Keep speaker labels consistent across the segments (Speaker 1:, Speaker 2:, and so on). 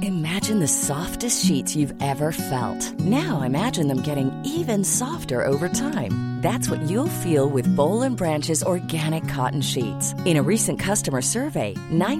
Speaker 1: Imagine the softest sheets you've ever felt. Now imagine them getting even softer over time. That's what you'll feel with Boll & Branch's organic cotton sheets. In a recent customer survey,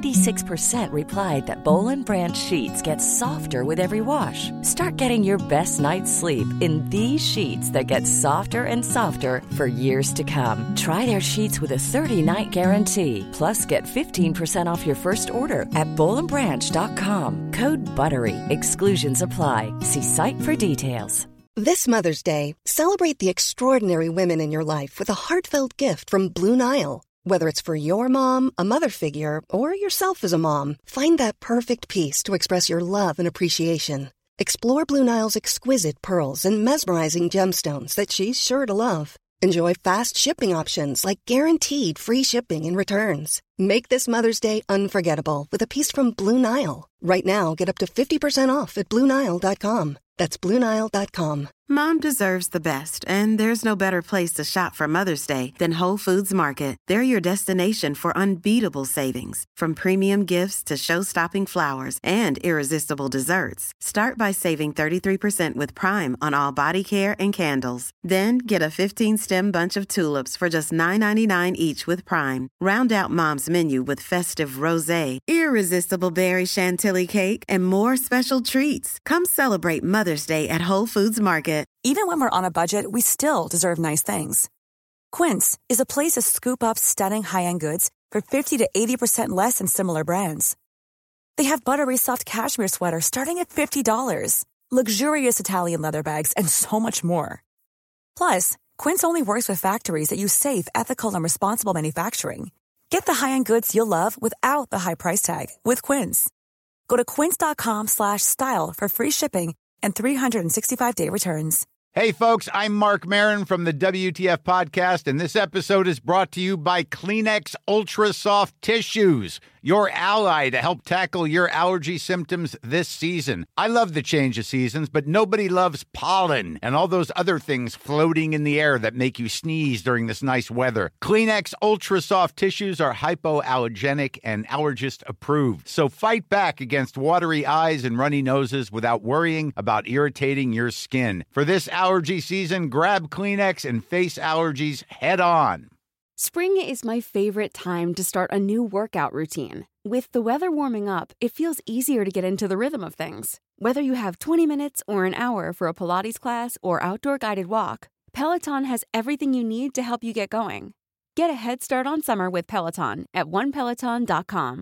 Speaker 1: 96% replied that Boll & Branch sheets get softer with every wash. Start getting your best night's sleep in these sheets that get softer and softer for years to come. Try their sheets with a 30-night guarantee. Plus, get 15% off your first order at bollandbranch.com. Code BUTTERY. Exclusions apply. See site for details.
Speaker 2: This Mother's Day, celebrate the extraordinary women in your life with a heartfelt gift from Blue Nile. Whether it's for your mom, a mother figure, or yourself as a mom, find that perfect piece to express your love and appreciation. Explore Blue Nile's exquisite pearls and mesmerizing gemstones that she's sure to love. Enjoy fast shipping options like guaranteed free shipping and returns. Make this Mother's Day unforgettable with a piece from Blue Nile. Right now, get up to 50% off at BlueNile.com. That's BlueNile.com.
Speaker 3: Mom deserves the best, and there's no better place to shop for Mother's Day than Whole Foods Market. They're your destination for unbeatable savings, from premium gifts to show-stopping flowers and irresistible desserts. Start by saving 33% with Prime on all body care and candles. Then get a 15-stem bunch of tulips for just $9.99 each with Prime. Round out Mom's menu with festive rosé, irresistible berry chantilly cake, and more special treats. Come celebrate Mother's Day at Whole Foods Market.
Speaker 4: Even when we're on a budget, we still deserve nice things. Quince is a place to scoop up stunning high-end goods for 50 to 80% less than similar brands. They have buttery soft cashmere sweaters starting at $50, luxurious Italian leather bags, and so much more. Plus, Quince only works with factories that use safe, ethical, and responsible manufacturing. Get the high-end goods you'll love without the high price tag with Quince. Go to quince.com/style for free shipping and 365-day returns.
Speaker 5: Hey, folks, I'm Mark Maron from the WTF Podcast, and this episode is brought to you by Kleenex Ultra Soft Tissues, your ally to help tackle your allergy symptoms this season. I love the change of seasons, but nobody loves pollen and all those other things floating in the air that make you sneeze during this nice weather. Kleenex Ultra Soft Tissues are hypoallergenic and allergist approved, so fight back against watery eyes and runny noses without worrying about irritating your skin. For this allergy season, grab Kleenex and face allergies head on.
Speaker 6: Spring is my favorite time to start a new workout routine. With the weather warming up, it feels easier to get into the rhythm of things. Whether you have 20 minutes or an hour for a Pilates class or outdoor guided walk, Peloton has everything you need to help you get going. Get a head start on summer with Peloton at onepeloton.com.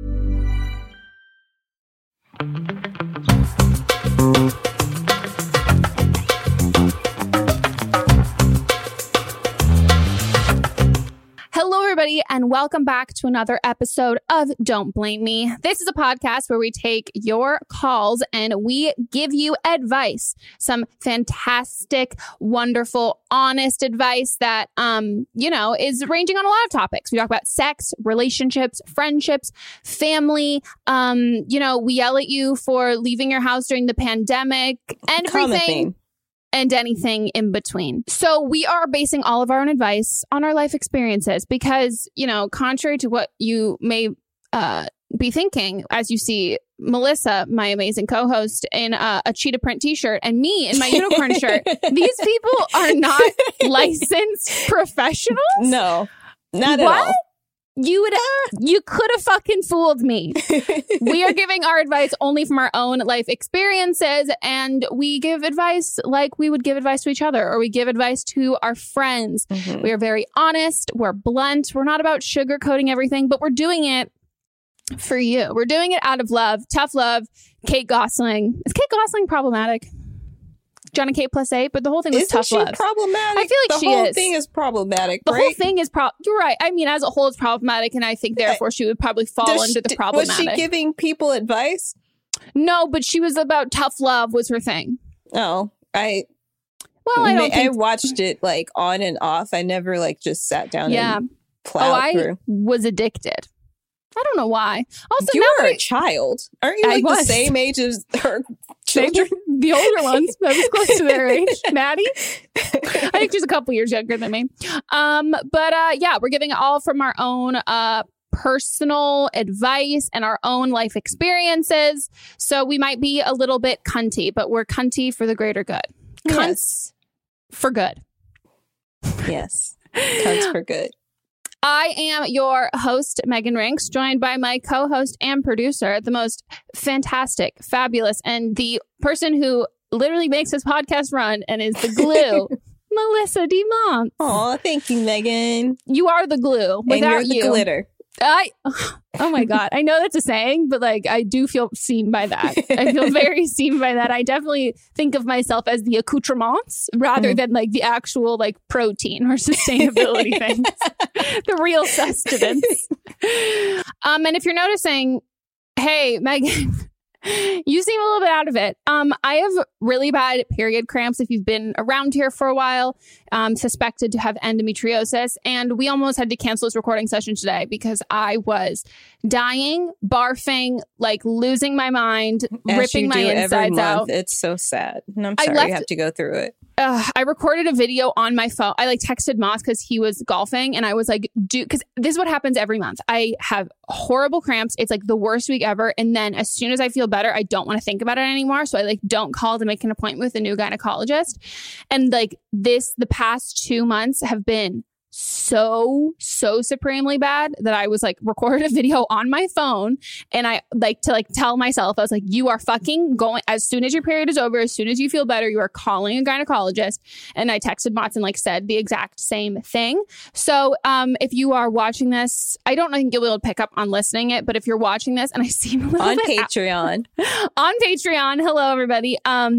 Speaker 7: Hello, everybody, and welcome back to another episode of Don't Blame Me. This is a podcast where we take your calls and we give you advice. Some fantastic, wonderful, honest advice that, is ranging on a lot of topics. We talk about sex, relationships, friendships, family. We yell at you for leaving your house during the pandemic and everything. And anything in between. So we are basing all of our own advice on our life experiences because, contrary to what you may be thinking as you see Melissa, my amazing co-host, in a cheetah print t-shirt and me in my unicorn shirt, these people are not licensed professionals?
Speaker 8: No, not at all.
Speaker 7: You could have fucking fooled me. We are giving our advice only from our own life experiences, and we give advice like we would give advice to each other, or we give advice to our friends. Mm-hmm. We are very honest. We're blunt. We're not about sugarcoating everything, but we're doing it for you. We're doing it out of love, tough love. Kate Gosling. Is Kate Gosling problematic? Johnny Kate +8, but the whole thing was tough love.
Speaker 8: Problematic?
Speaker 7: I feel like
Speaker 8: the whole thing is problematic.
Speaker 7: The whole thing is you're right. I mean, as a whole, it's problematic, and I think therefore she would probably fall under the problematic.
Speaker 8: Was she giving people advice?
Speaker 7: No, but she was about tough love was her thing.
Speaker 8: Oh, I watched it like on and off. I never just sat down and plowed through.
Speaker 7: I was addicted. I don't know why. Also,
Speaker 8: you were a child. Aren't you the same age as her children?
Speaker 7: The older ones. I was close to their age. Maddie? I think she's a couple years younger than me. But we're giving it all from our own personal advice and our own life experiences. So we might be a little bit cunty, but we're cunty for the greater good. Cunts for good.
Speaker 8: Yes. Cunts for good.
Speaker 7: I am your host, Megan Rinks, joined by my co-host and producer, the most fantastic, fabulous, and the person who literally makes this podcast run and is the glue, Melissa DeMont.
Speaker 8: Oh, thank you, Megan.
Speaker 7: You are the glue. Without
Speaker 8: and you're the glitter.
Speaker 7: Oh my God. I know that's a saying, but like, I do feel seen by that. I feel very seen by that. I definitely think of myself as the accoutrements rather than like the actual like protein or sustainability things, the real sustenance. And if you're noticing, hey, Megan, you seem a little bit out of it. I have really bad period cramps. If you've been around here for a while, suspected to have endometriosis. And we almost had to cancel this recording session today because I was dying, barfing, like losing my mind, ripping my insides out.
Speaker 8: It's so sad. And I'm sorry you have to go through it.
Speaker 7: I recorded a video on my phone. I like texted Moss because he was golfing and I was like, because this is what happens every month. I have horrible cramps. It's like the worst week ever. And then as soon as I feel better, I don't want to think about it anymore. So I like don't call to make an appointment with a new gynecologist. And like the past 2 months have been so supremely bad that I was like recorded a video on my phone and I like to like tell myself, I was like, you are fucking going, as soon as your period is over, as soon as you feel better, you are calling a gynecologist. And I texted Mots and like said the exact same thing. So if you are watching this, I don't think you'll be able to pick up on listening it, but if you're watching this and I seem a little
Speaker 8: on
Speaker 7: bit
Speaker 8: Patreon,
Speaker 7: on Patreon, hello everybody.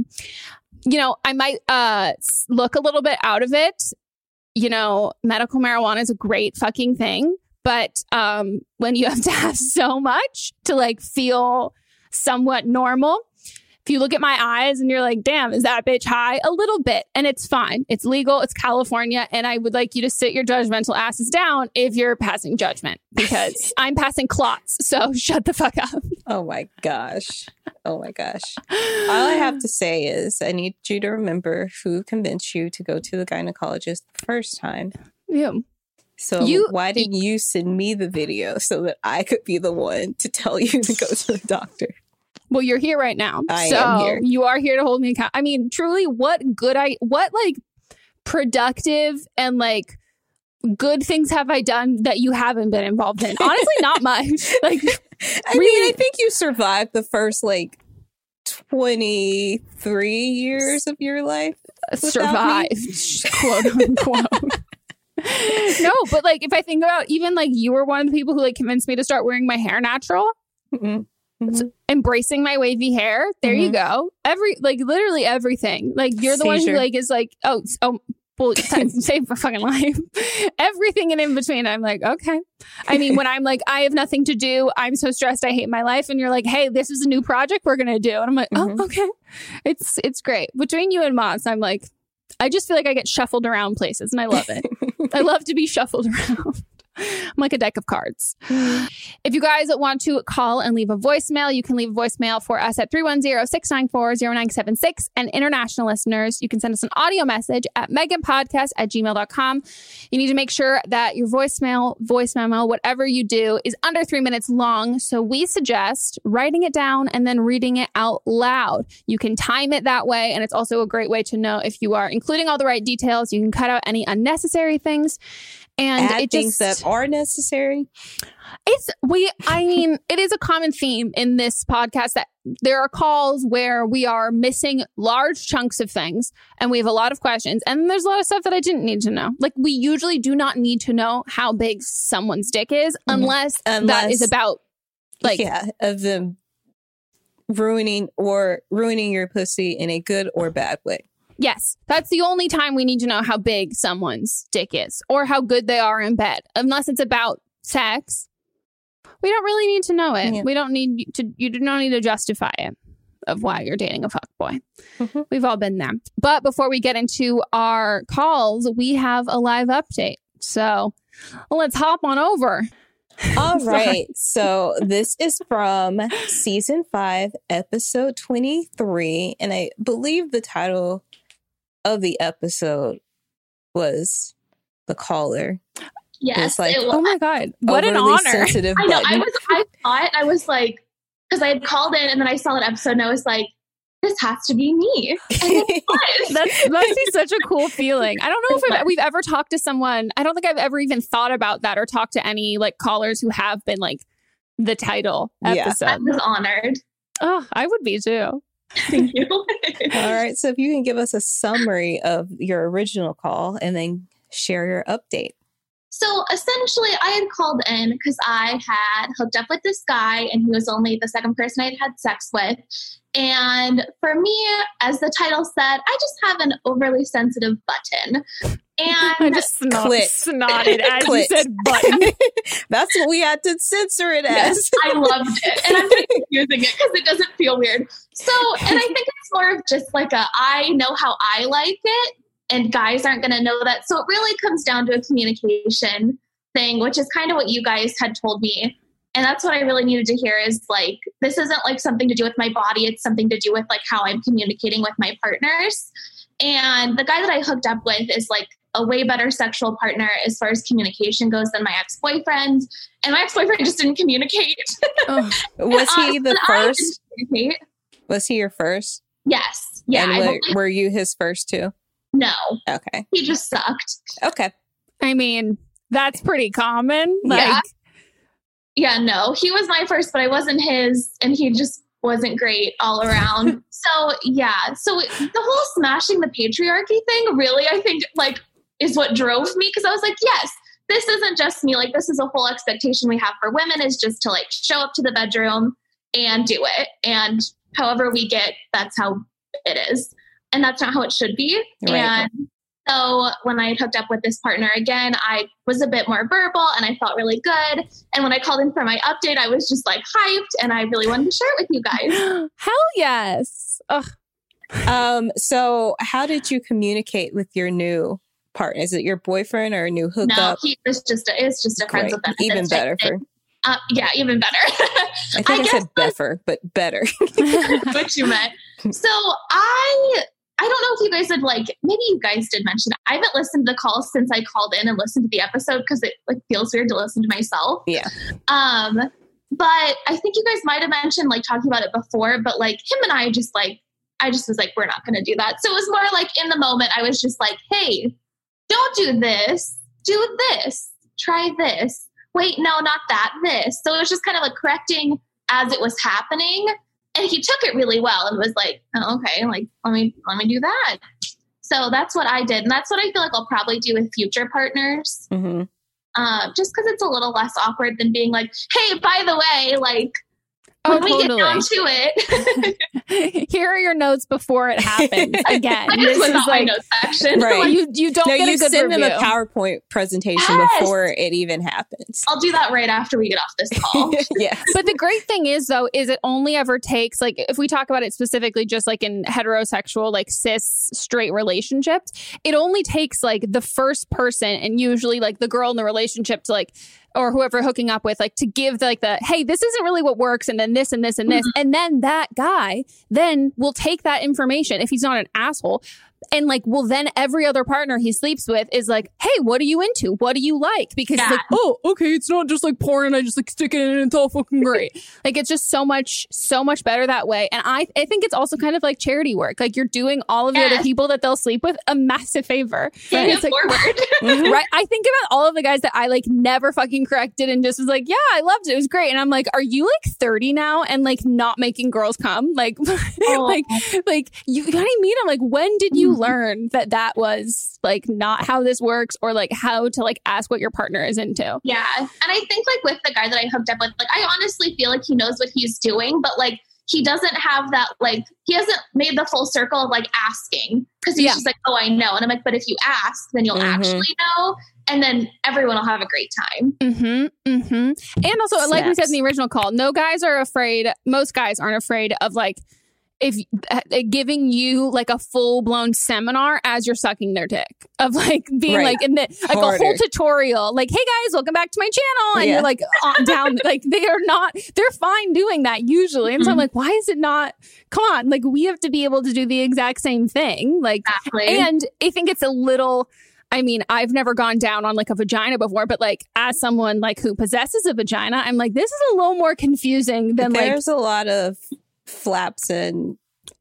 Speaker 7: You know, I might look a little bit out of it. You know, medical marijuana is a great fucking thing. But when you have to have so much to like feel somewhat normal, if you look at my eyes and you're like, damn, is that bitch high? A little bit. And it's fine. It's legal. It's California. And I would like you to sit your judgmental asses down if you're passing judgment because I'm passing clots. So shut the fuck up.
Speaker 8: Oh my gosh. Oh my gosh. All I have to say is I need you to remember who convinced you to go to the gynecologist the first time.
Speaker 7: Yeah.
Speaker 8: So why didn't you send me the video so that I could be the one to tell you to go to the doctor?
Speaker 7: Well, you're here right now.
Speaker 8: I am here.
Speaker 7: You are here to hold me accountable. I mean, truly, what like productive and like good things have I done that you haven't been involved in? Honestly, not much. Like,
Speaker 8: I mean, I think you survived the first like 23 years of your life.
Speaker 7: Survived, quote unquote. No, but like if I think about even like you were one of the people who like convinced me to start wearing my hair natural. Mm-hmm. Mm-hmm. Embracing my wavy hair. There you go. Literally everything. Like you're the one who like is like, oh, well, save my fucking life. Everything and in between. I'm like, okay. I mean, when I'm like, I have nothing to do. I'm so stressed. I hate my life. And you're like, hey, this is a new project we're gonna do. And I'm like, oh, okay. It's great. Between you and Moss, I'm like, I just feel like I get shuffled around places, and I love it. I love to be shuffled around. I'm like a deck of cards. If you guys want to call and leave a voicemail, you can leave a voicemail for us at 310-694-0976. And international listeners, you can send us an audio message at meganpodcast@gmail.com. You need to make sure that your voice memo, whatever you do, is under 3 minutes long. So we suggest writing it down and then reading it out loud. You can time it that way. And it's also a great way to know if you are including all the right details. You can cut out any unnecessary things. And
Speaker 8: add things that are necessary.
Speaker 7: It is a common theme in this podcast that there are calls where we are missing large chunks of things and we have a lot of questions. And there's a lot of stuff that I didn't need to know. Like we usually do not need to know how big someone's dick is unless that is about
Speaker 8: of them ruining your pussy in a good or bad way.
Speaker 7: Yes, that's the only time we need to know how big someone's dick is or how good they are in bed. Unless it's about sex, we don't really need to know it. Yeah. We don't need to. You do not need to justify it of why you're dating a fuckboy. Mm-hmm. We've all been there. But before we get into our calls, we have a live update. So let's hop on over.
Speaker 8: All right. So this is from season 5, episode 23. And I believe the title of the episode was The Caller.
Speaker 9: Yes.
Speaker 8: It's like,
Speaker 9: it was.
Speaker 7: Oh my God. What an
Speaker 8: overly
Speaker 7: honor.
Speaker 8: sensitive
Speaker 9: I know.
Speaker 8: button.
Speaker 9: I was like, because I had called in and then I saw that episode and I was like, this has to be me. And it was.
Speaker 7: That must be such a cool feeling. I don't know if we've ever talked to someone. I don't think I've ever even thought about that or talked to any like callers who have been like the title episode.
Speaker 9: I was honored.
Speaker 7: Oh, I would be too.
Speaker 9: Thank you.
Speaker 8: All right. So if you can give us a summary of your original call and then share your update.
Speaker 9: So essentially, I had called in because I had hooked up with this guy and he was only the second person I'd had sex with. And for me, as the title said, I just have an overly sensitive button. And
Speaker 7: I just snotted as
Speaker 8: Clit.
Speaker 7: you said button.
Speaker 8: That's what we had to censor it as.
Speaker 9: I loved it. And I'm just using it because it doesn't feel weird. So, and I think it's more of just like I know how I like it. And guys aren't going to know that. So it really comes down to a communication thing, which is kind of what you guys had told me. And that's what I really needed to hear is like, this isn't like something to do with my body. It's something to do with like how I'm communicating with my partners. And the guy that I hooked up with is like a way better sexual partner as far as communication goes than my ex-boyfriend. And my ex-boyfriend just didn't communicate.
Speaker 8: Was he the first?
Speaker 9: Communicate.
Speaker 8: Was he your first?
Speaker 9: Yes. Yeah.
Speaker 8: And were you his first too?
Speaker 9: No.
Speaker 8: Okay.
Speaker 9: He just sucked.
Speaker 8: Okay.
Speaker 7: I mean, that's pretty common. Like,
Speaker 9: Yeah, no. He was my first, but I wasn't his, and he just wasn't great all around. So, yeah. So the whole smashing the patriarchy thing really, I think, like, is what drove me. Because I was like, yes, this isn't just me. Like, this is a whole expectation we have for women is just to, like, show up to the bedroom and do it. And however we get, that's how it is. And that's not how it should be.
Speaker 8: Right.
Speaker 9: And so when I hooked up with this partner again, I was a bit more verbal and I felt really good. And when I called in for my update, I was just like hyped and I really wanted to share it with you guys.
Speaker 7: Hell yes. Ugh.
Speaker 8: So how did you communicate with your new partner? Is it your boyfriend or a new hookup?
Speaker 9: No, he was just it's just a friends with benefits.
Speaker 8: Even better for.
Speaker 9: Yeah, even better.
Speaker 8: I think I said beffer, but better.
Speaker 9: What you meant. So I don't know if you guys had maybe you guys did mention it. I haven't listened to the call since I called in and listened to the episode because it feels weird to listen to myself.
Speaker 8: Yeah.
Speaker 9: But I think you guys might have mentioned talking about it before, but him and I just was like, we're not going to do that. So it was more in the moment, I was just like, hey, don't do this. Do this. Try this. Wait, no, not that. This. So it was just kind of correcting as it was happening. And he took it really well and was like, oh, okay, let me do that. So that's what I did. And that's what I feel like I'll probably do with future partners.
Speaker 8: Mm-hmm.
Speaker 9: Just because it's a little less awkward than being like, hey, by the way, when we get down to it.
Speaker 7: Here are your notes before it happens. Again,
Speaker 9: I just was not my notes section.
Speaker 8: Right.
Speaker 7: You don't get a good
Speaker 8: send
Speaker 7: review.
Speaker 8: them a PowerPoint presentation before it even happens.
Speaker 9: I'll do that right after we get off this call.
Speaker 8: Yes.
Speaker 7: But the great thing is, though, is it only ever takes, if we talk about it specifically just in heterosexual, cis, straight relationships, it only takes the first person and usually the girl in the relationship to or whoever hooking up with, to give the, hey, this isn't really what works. And then this and this and this. Mm-hmm. And then that guy then will take that information if he's not an asshole. And will then every other partner he sleeps with is hey, what are you into? What do you like? Because it's oh, okay, it's not just porn and I just stick it in and it's all fucking great. It's just so much better that way. And I think it's also kind of like charity work. You're doing all of the other people that they'll sleep with a massive favor.
Speaker 9: Pay it forward.
Speaker 7: Right? I think about all of the guys that I never fucking corrected and just was yeah, I loved it. It was great. And I'm are you 30 now and not making girls come? You gotta meet them. When did you learn that was not how this works or how to ask what your partner is into?
Speaker 9: Yeah. And I think with the guy that I hooked up with, I honestly feel he knows what he's doing, but he doesn't have that, he hasn't made the full circle of asking because he's just oh, I know. And I'm but if you ask, then you'll actually know. And then everyone will have a great time.
Speaker 7: Mm-hmm. Mm-hmm. And also, like we said in the original call, most guys aren't afraid of if giving you a full-blown seminar as you're sucking their dick of being in the a whole tutorial hey guys, welcome back to my channel, and you're on down they're fine doing that usually. And so I'm why is it not, come on, we have to be able to do the exact same thing.
Speaker 9: Exactly.
Speaker 7: And I think it's a little I mean, I've never gone down on like a vagina before, but like as someone like who possesses a vagina, I'm like, this is a little more confusing than
Speaker 8: there's a lot of flaps and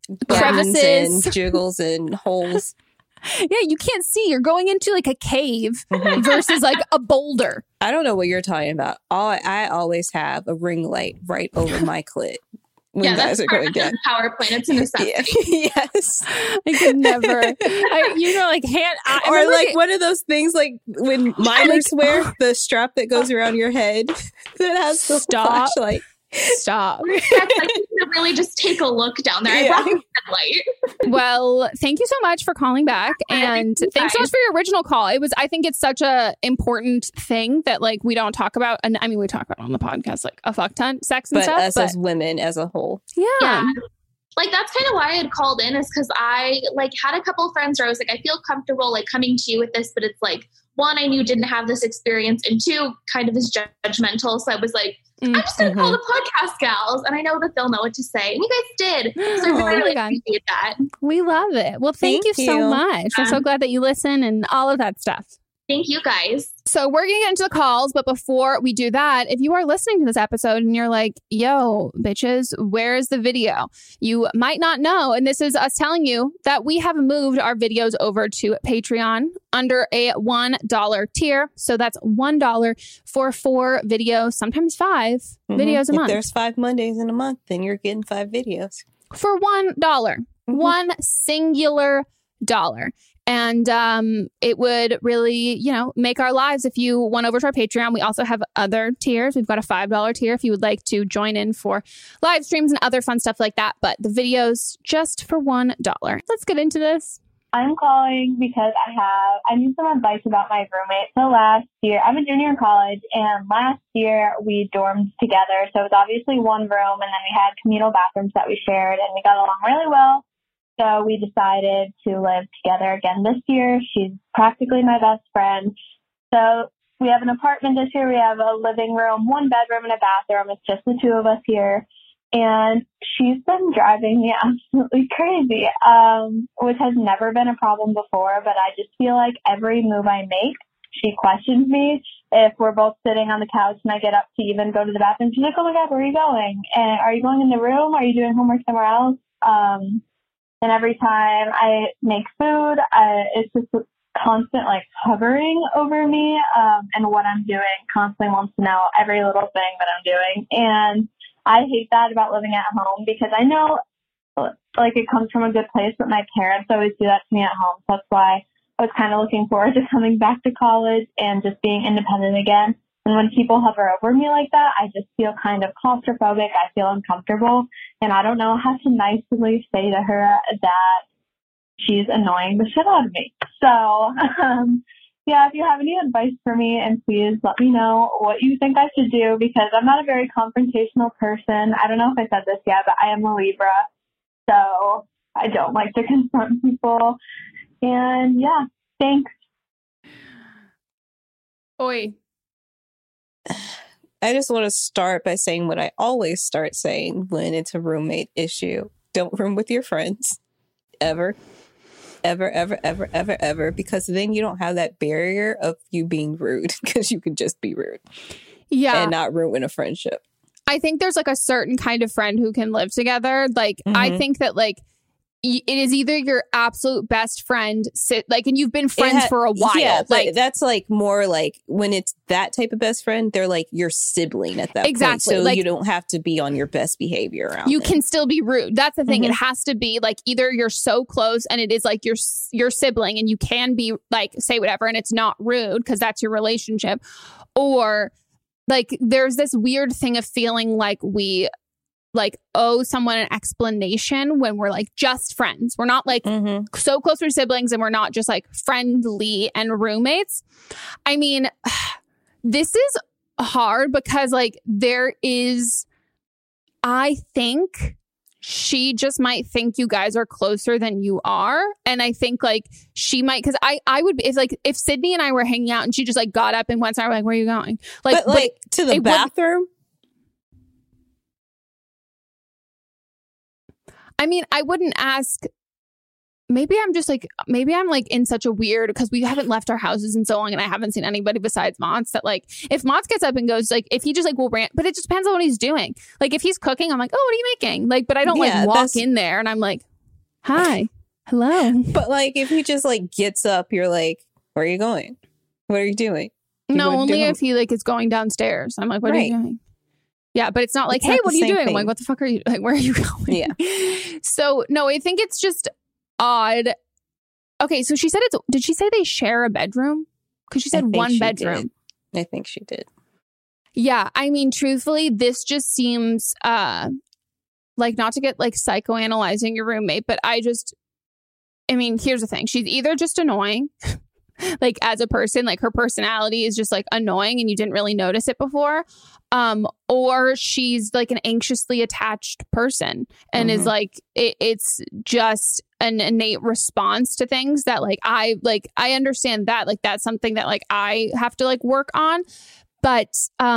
Speaker 7: crevices
Speaker 8: and jiggles and holes.
Speaker 7: Yeah, you can't see. You're going into like a cave versus like a boulder.
Speaker 8: I don't know what you're talking about. I always have a ring light right over my clit. When guys are going down.
Speaker 9: Power plant. It's a necessity.
Speaker 8: Yes.
Speaker 7: I could never. Like hand.
Speaker 8: Or like one of those things like when miners wear the strap that goes around your head that has the flashlight.
Speaker 7: Stop.
Speaker 9: I need to really just take a look down there. I brought the headlight.
Speaker 7: Well, thank you so much for calling back. And thanks so much for your original call. I think it's such a important thing that like we don't talk about. And I mean, we talk about it on the podcast, like a fuck ton, sex and stuff.
Speaker 8: But as women as a whole.
Speaker 7: Yeah.
Speaker 9: Like that's kind of why I had called in is because I like had a couple of friends where I was like, I feel comfortable like coming to you with this, but it's like, one, I knew didn't have this experience, and two, kind of is judgmental. So I was like, I'm just going to call the podcast gals, and I know that they'll know what to say. And you guys did. So I really appreciate that.
Speaker 7: We love it. Well, thank you so much. We're so glad that you listen and all of that stuff.
Speaker 9: Thank you, guys.
Speaker 7: So we're going to get into the calls, but before we do that, if you are listening to this episode and you're like, yo, bitches, where's the video? You might not know, and this is us telling you that we have moved our videos over to Patreon under a $1 tier. So that's $1 for 4 videos, sometimes 5 videos a month.
Speaker 8: If there's 5 Mondays in a month, then you're getting 5 videos.
Speaker 7: For $1. One singular dollar. And it would really, make our lives if you went over to our Patreon. We also have other tiers. We've got a $5 tier if you would like to join in for live streams and other fun stuff like that. But the videos just for $1. Let's get into this.
Speaker 10: I'm calling because I need some advice about my roommate. So last year, I'm a junior in college, and last year we dormed together. So it was obviously one room, and then we had communal bathrooms that we shared, and we got along really well. So we decided to live together again this year. She's practically my best friend. So we have an apartment this year. We have a living room, 1 bedroom, and a bathroom. It's just the 2 of us here. And she's been driving me absolutely crazy, which has never been a problem before. But I just feel like every move I make, she questions me. If we're both sitting on the couch and I get up to even go to the bathroom, she's like, oh my God, where are you going? And are you going in the room? Are you doing homework somewhere else? And every time I make food, it's just constant like hovering over me and what I'm doing. Constantly wants to know every little thing that I'm doing. And I hate that about living at home because I know like it comes from a good place, but my parents always do that to me at home. So that's why I was kind of looking forward to coming back to college and just being independent again. And when people hover over me like that, I just feel kind of claustrophobic. I feel uncomfortable. And I don't know how to nicely say to her that she's annoying the shit out of me. So, yeah, if you have any advice for me, and please let me know what you think I should do, because I'm not a very confrontational person. I don't know if I said this yet, but I am a Libra. So I don't like to confront people. And yeah, thanks.
Speaker 7: Oi.
Speaker 8: I just want to start by saying what I always start saying when it's a roommate issue. Don't room with your friends. Ever. Ever, ever, ever, ever, ever. Because then you don't have that barrier of you being rude, because you can just be rude.
Speaker 7: Yeah.
Speaker 8: And not ruin a friendship.
Speaker 7: I think there's like a certain kind of friend who can live together. Like, I think that like it is either your absolute best friend, and you've been friends for a while.
Speaker 8: Yeah, like that's like more like when it's that type of best friend, they're like your sibling at that point. So like, you don't have to be on your best behavior around them.
Speaker 7: Can still be rude. That's the thing. It has to be like either you're so close and it is like your sibling and you can be like say whatever and it's not rude because that's your relationship, or like there's this weird thing of feeling like we like owe someone an explanation when we're like just friends. We're not like so close, we're siblings, and we're not just like friendly and roommates. I mean, this is hard because like I think she just might think you guys are closer than you are. And I think like she might, because I would, if Sydney and I were hanging out and she just like got up and went somewhere, like, where are you going? Like,
Speaker 8: but to the bathroom?
Speaker 7: I mean, I wouldn't ask maybe I'm like in such a weird, because we haven't left our houses in so long and I haven't seen anybody besides Mott's, that like if Mott's gets up and goes, like if he just like will rant, but it just depends on what he's doing. Like if he's cooking, I'm like, oh, what are you making? Like, but I don't like walk in there and I'm like, hi, hello.
Speaker 8: But like if he just like gets up, you're like, where are you going? What are you doing?
Speaker 7: No, only if he like is going downstairs. I'm like, what are you doing? Yeah, but it's not like, hey, what are you doing? I'm like, what the fuck are you, like, where are you going?
Speaker 8: Yeah.
Speaker 7: So no, I think it's just odd. Okay, so she said did she say they share a bedroom? Because she said one bedroom.
Speaker 8: I think she did.
Speaker 7: Yeah, I mean, truthfully, this just seems like, not to get like psychoanalyzing your roommate, but I mean, here's the thing. She's either just annoying, like as a person, like her personality is just like annoying and you didn't really notice it before. Or she's like an anxiously attached person and is like, it's just an innate response to things that like, I understand that, like, that's something that like I have to like work on. But,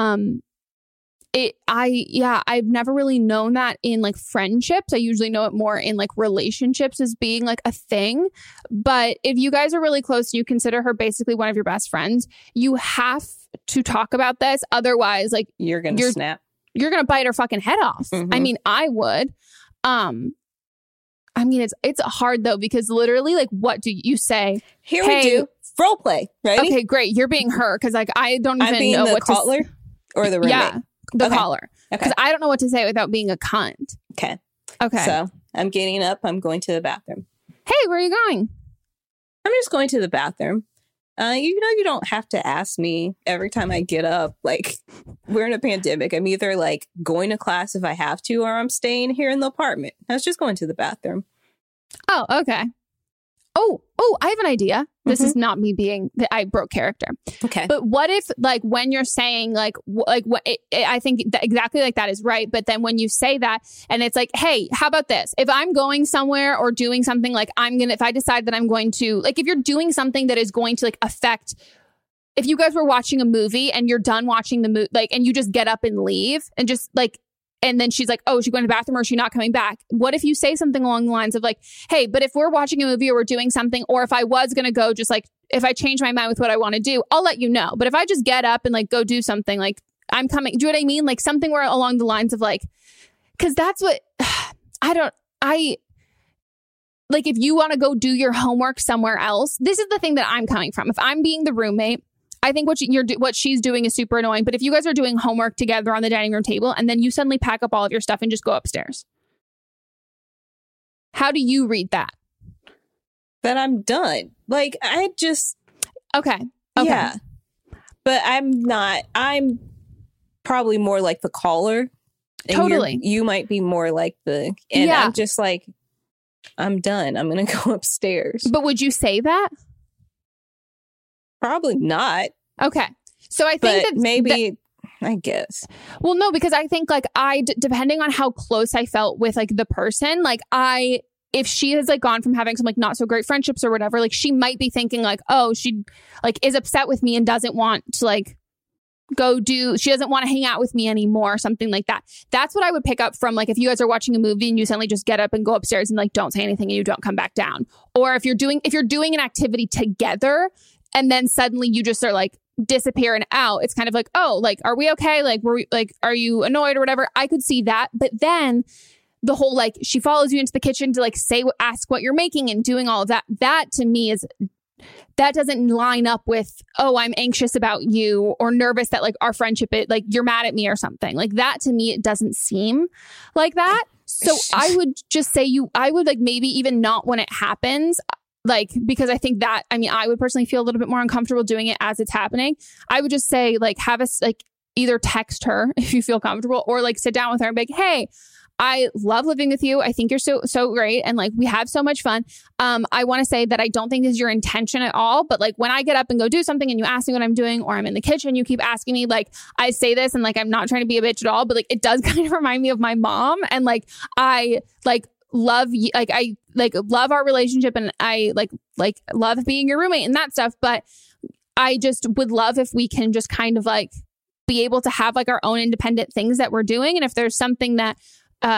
Speaker 7: I've never really known that in like friendships. I usually know it more in like relationships as being like a thing. But if you guys are really close and you consider her basically one of your best friends, you have to talk about this. Otherwise, like
Speaker 8: you're going to snap.
Speaker 7: You're going to bite her fucking head off. I mean, I would. I mean, it's hard though, because literally, like, what do you say?
Speaker 8: Here we do role play, right?
Speaker 7: Okay, great. You're being her, because like I don't even know what
Speaker 8: caller or the roommate.
Speaker 7: Yeah, the caller. Because I don't know what to say without being a cunt.
Speaker 8: Okay.
Speaker 7: Okay.
Speaker 8: So I'm getting up. I'm going to the bathroom.
Speaker 7: Hey, where are you going?
Speaker 8: I'm just going to the bathroom. You don't have to ask me every time I get up. Like, we're in a pandemic. I'm either like going to class if I have to, or I'm staying here in the apartment. I was just going to the bathroom.
Speaker 7: Oh, okay. Oh, I have an idea. This is not me being I broke character.
Speaker 8: Okay.
Speaker 7: But what if, like, when you're saying like what I think that exactly like that is right. But then when you say that and it's like, hey, how about this? If I'm going somewhere or doing something, like if I decide that I'm going to, like, if you're doing something that is going to like affect, if you guys were watching a movie and you're done watching the movie, like, and you just get up and leave and just like, and then she's like, oh, is she going to the bathroom or is she not coming back? What if you say something along the lines of like, hey, but if we're watching a movie or we're doing something, or if I was going to go, just like, if I change my mind with what I want to do, I'll let you know. But if I just get up and like go do something, like I'm coming, do you know what I mean? Like something where along the lines of like, because that's what like, if you want to go do your homework somewhere else, this is the thing that I'm coming from. If I'm being the roommate, I think what she's doing is super annoying. But if you guys are doing homework together on the dining room table and then you suddenly pack up all of your stuff and just go upstairs, how do you read that?
Speaker 8: That I'm done. Like, I just...
Speaker 7: Okay.
Speaker 8: Yeah. But I'm probably more like the caller. And
Speaker 7: totally.
Speaker 8: You might be more like the... And I'm just like, I'm done. I'm going to go upstairs.
Speaker 7: But would you say that?
Speaker 8: Probably not.
Speaker 7: Okay. So I think that
Speaker 8: maybe, I guess.
Speaker 7: Well, no, because I think like depending on how close I felt with like the person, like if she has like gone from having some like not so great friendships or whatever, like she might be thinking like, oh, she like is upset with me and doesn't want to like she doesn't want to hang out with me anymore or something like that. That's what I would pick up from like if you guys are watching a movie and you suddenly just get up and go upstairs and like don't say anything and you don't come back down. Or if you're doing an activity together and then suddenly you just are like disappear and out. It's kind of like, oh, like, are we okay? Like, are you annoyed or whatever? I could see that. But then the whole, like, she follows you into the kitchen to like ask what you're making and doing all of that. That to me that doesn't line up with, oh, I'm anxious about you or nervous that like our friendship, like you're mad at me or something like that. To me, it doesn't seem like that. So I would just say I would like maybe even not when it happens. Like, because I think that, I mean, I would personally feel a little bit more uncomfortable doing it as it's happening. I would just say, like, have us, like, either text her if you feel comfortable or, like, sit down with her and be like, hey, I love living with you. I think you're so great. And, like, we have so much fun. I want to say that I don't think this is your intention at all. But, like, when I get up and go do something and you ask me what I'm doing or I'm in the kitchen, you keep asking me, like, I say this and, like, I'm not trying to be a bitch at all. But, like, it does kind of remind me of my mom. And, like, I, like, love you, like I like love our relationship and I like love being your roommate and that stuff, but I just would love if we can just kind of like be able to have like our own independent things that we're doing. And if there's something that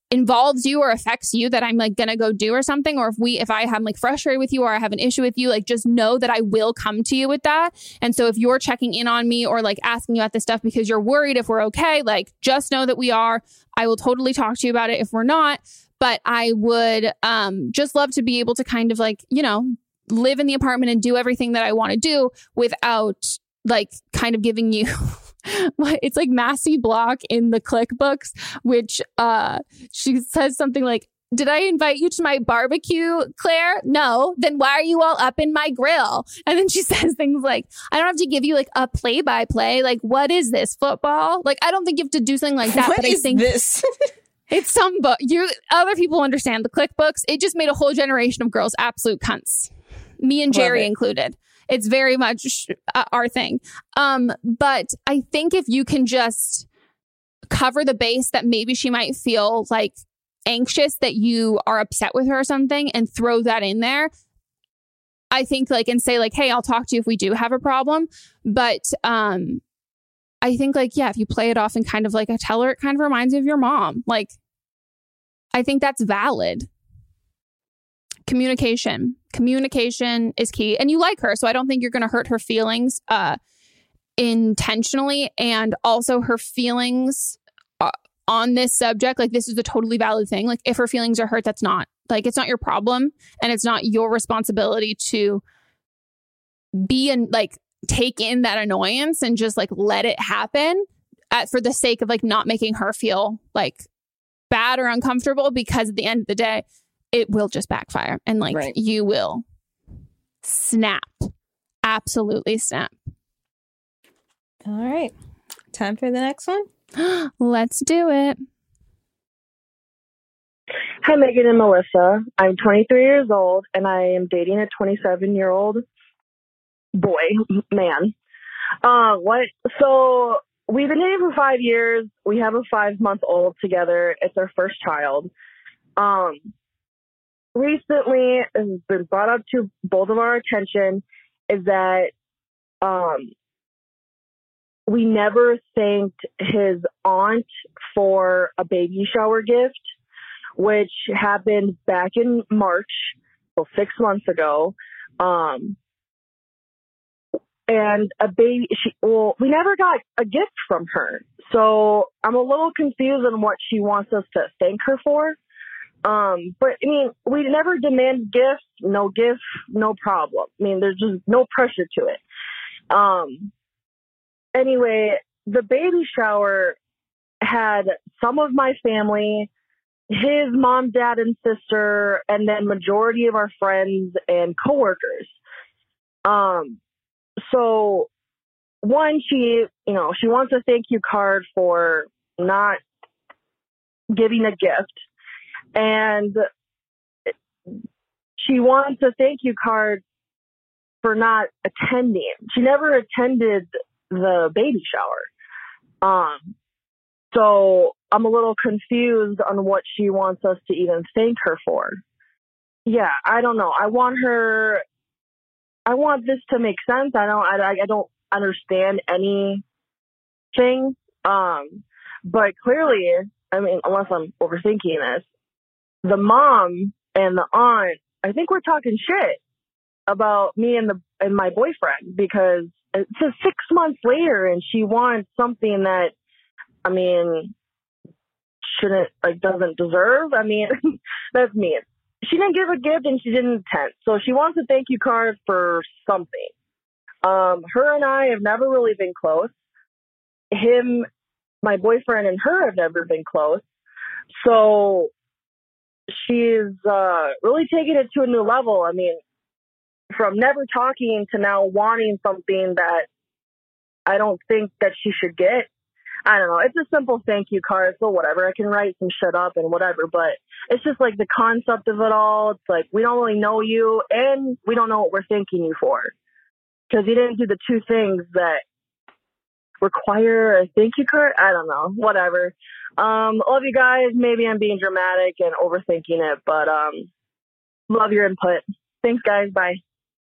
Speaker 7: involves you or affects you that I'm like gonna go do or something, or if I am like frustrated with you or I have an issue with you, like just know that I will come to you with that. And so if you're checking in on me or like asking you about this stuff because you're worried if we're okay, like just know that we are. I will totally talk to you about it if we're not, but I would just love to be able to kind of like, you know, live in the apartment and do everything that I want to do without like kind of giving you it's like Massey Block in the Click books, which she says something like, did I invite you to my barbecue, Claire? No. Then why are you all up in my grill? And then she says things like, I don't have to give you like a play-by-play. Like, what is this, football? Like, I don't think you have to do something like that.
Speaker 8: What
Speaker 7: but
Speaker 8: is
Speaker 7: I think
Speaker 8: this?
Speaker 7: It's some book. Other people understand the Click books. It just made a whole generation of girls absolute cunts. Me and Jerry included. It's very much our thing. But I think if you can just cover the base that maybe she might feel like anxious that you are upset with her or something and throw that in there, I think like, and say like, hey, I'll talk to you if we do have a problem. But I think like, yeah, if you play it off and kind of like I tell her, it kind of reminds me of your mom. Like, I think that's valid. Communication is key. And you like her, so I don't think you're going to hurt her feelings intentionally. And also her feelings on this subject, like this is a totally valid thing. Like if her feelings are hurt, that's not like, it's not your problem and it's not your responsibility to be and like take in that annoyance and just like let it happen for the sake of like not making her feel like bad or uncomfortable, because at the end of the day, it will just backfire and like you will snap. Absolutely snap.
Speaker 8: All right. Time for the next one.
Speaker 7: Let's do it.
Speaker 11: Hi, Megan and Melissa. I'm 23 years old and I am dating a 27-year-old man. So we've been dating for 5 years. We have a 5-month-old together. It's our first child. Recently, it has been brought up to both of our attention is that we never thanked his aunt for a baby shower gift, which happened back in March, well, 6 months ago. And we never got a gift from her. So I'm a little confused on what she wants us to thank her for. But I mean, we never demand gifts, no gift, no problem. I mean, there's just no pressure to it. Anyway, the baby shower had some of my family, his mom, dad, and sister, and then majority of our friends and coworkers. So one, she wants a thank you card for not giving a gift. And she wants a thank you card for not attending. She never attended the baby shower. So I'm a little confused on what she wants us to even thank her for. Yeah, I don't know. I want this to make sense. I don't understand anything. But clearly, I mean, unless I'm overthinking this, the mom and the aunt, I think we're talking shit about me and my boyfriend, because it's just 6 months later and she wants something that, I mean, doesn't deserve. I mean, that's mean. She didn't give a gift and she didn't attend. So she wants a thank you card for something. Her and I have never really been close. My boyfriend and her have never been close. So she's really taking it to a new level. I mean, from never talking to now wanting something that I don't think that she should get. I don't know. It's a simple thank you card, so whatever. I can write some shit up and whatever, but it's just like the concept of it all. It's like, we don't really know you and we don't know what we're thanking you for, because you didn't do the two things that require a thank you card. I don't know. Whatever. Love you guys. Maybe I'm being dramatic and overthinking it, but love your input. Thanks, guys. Bye.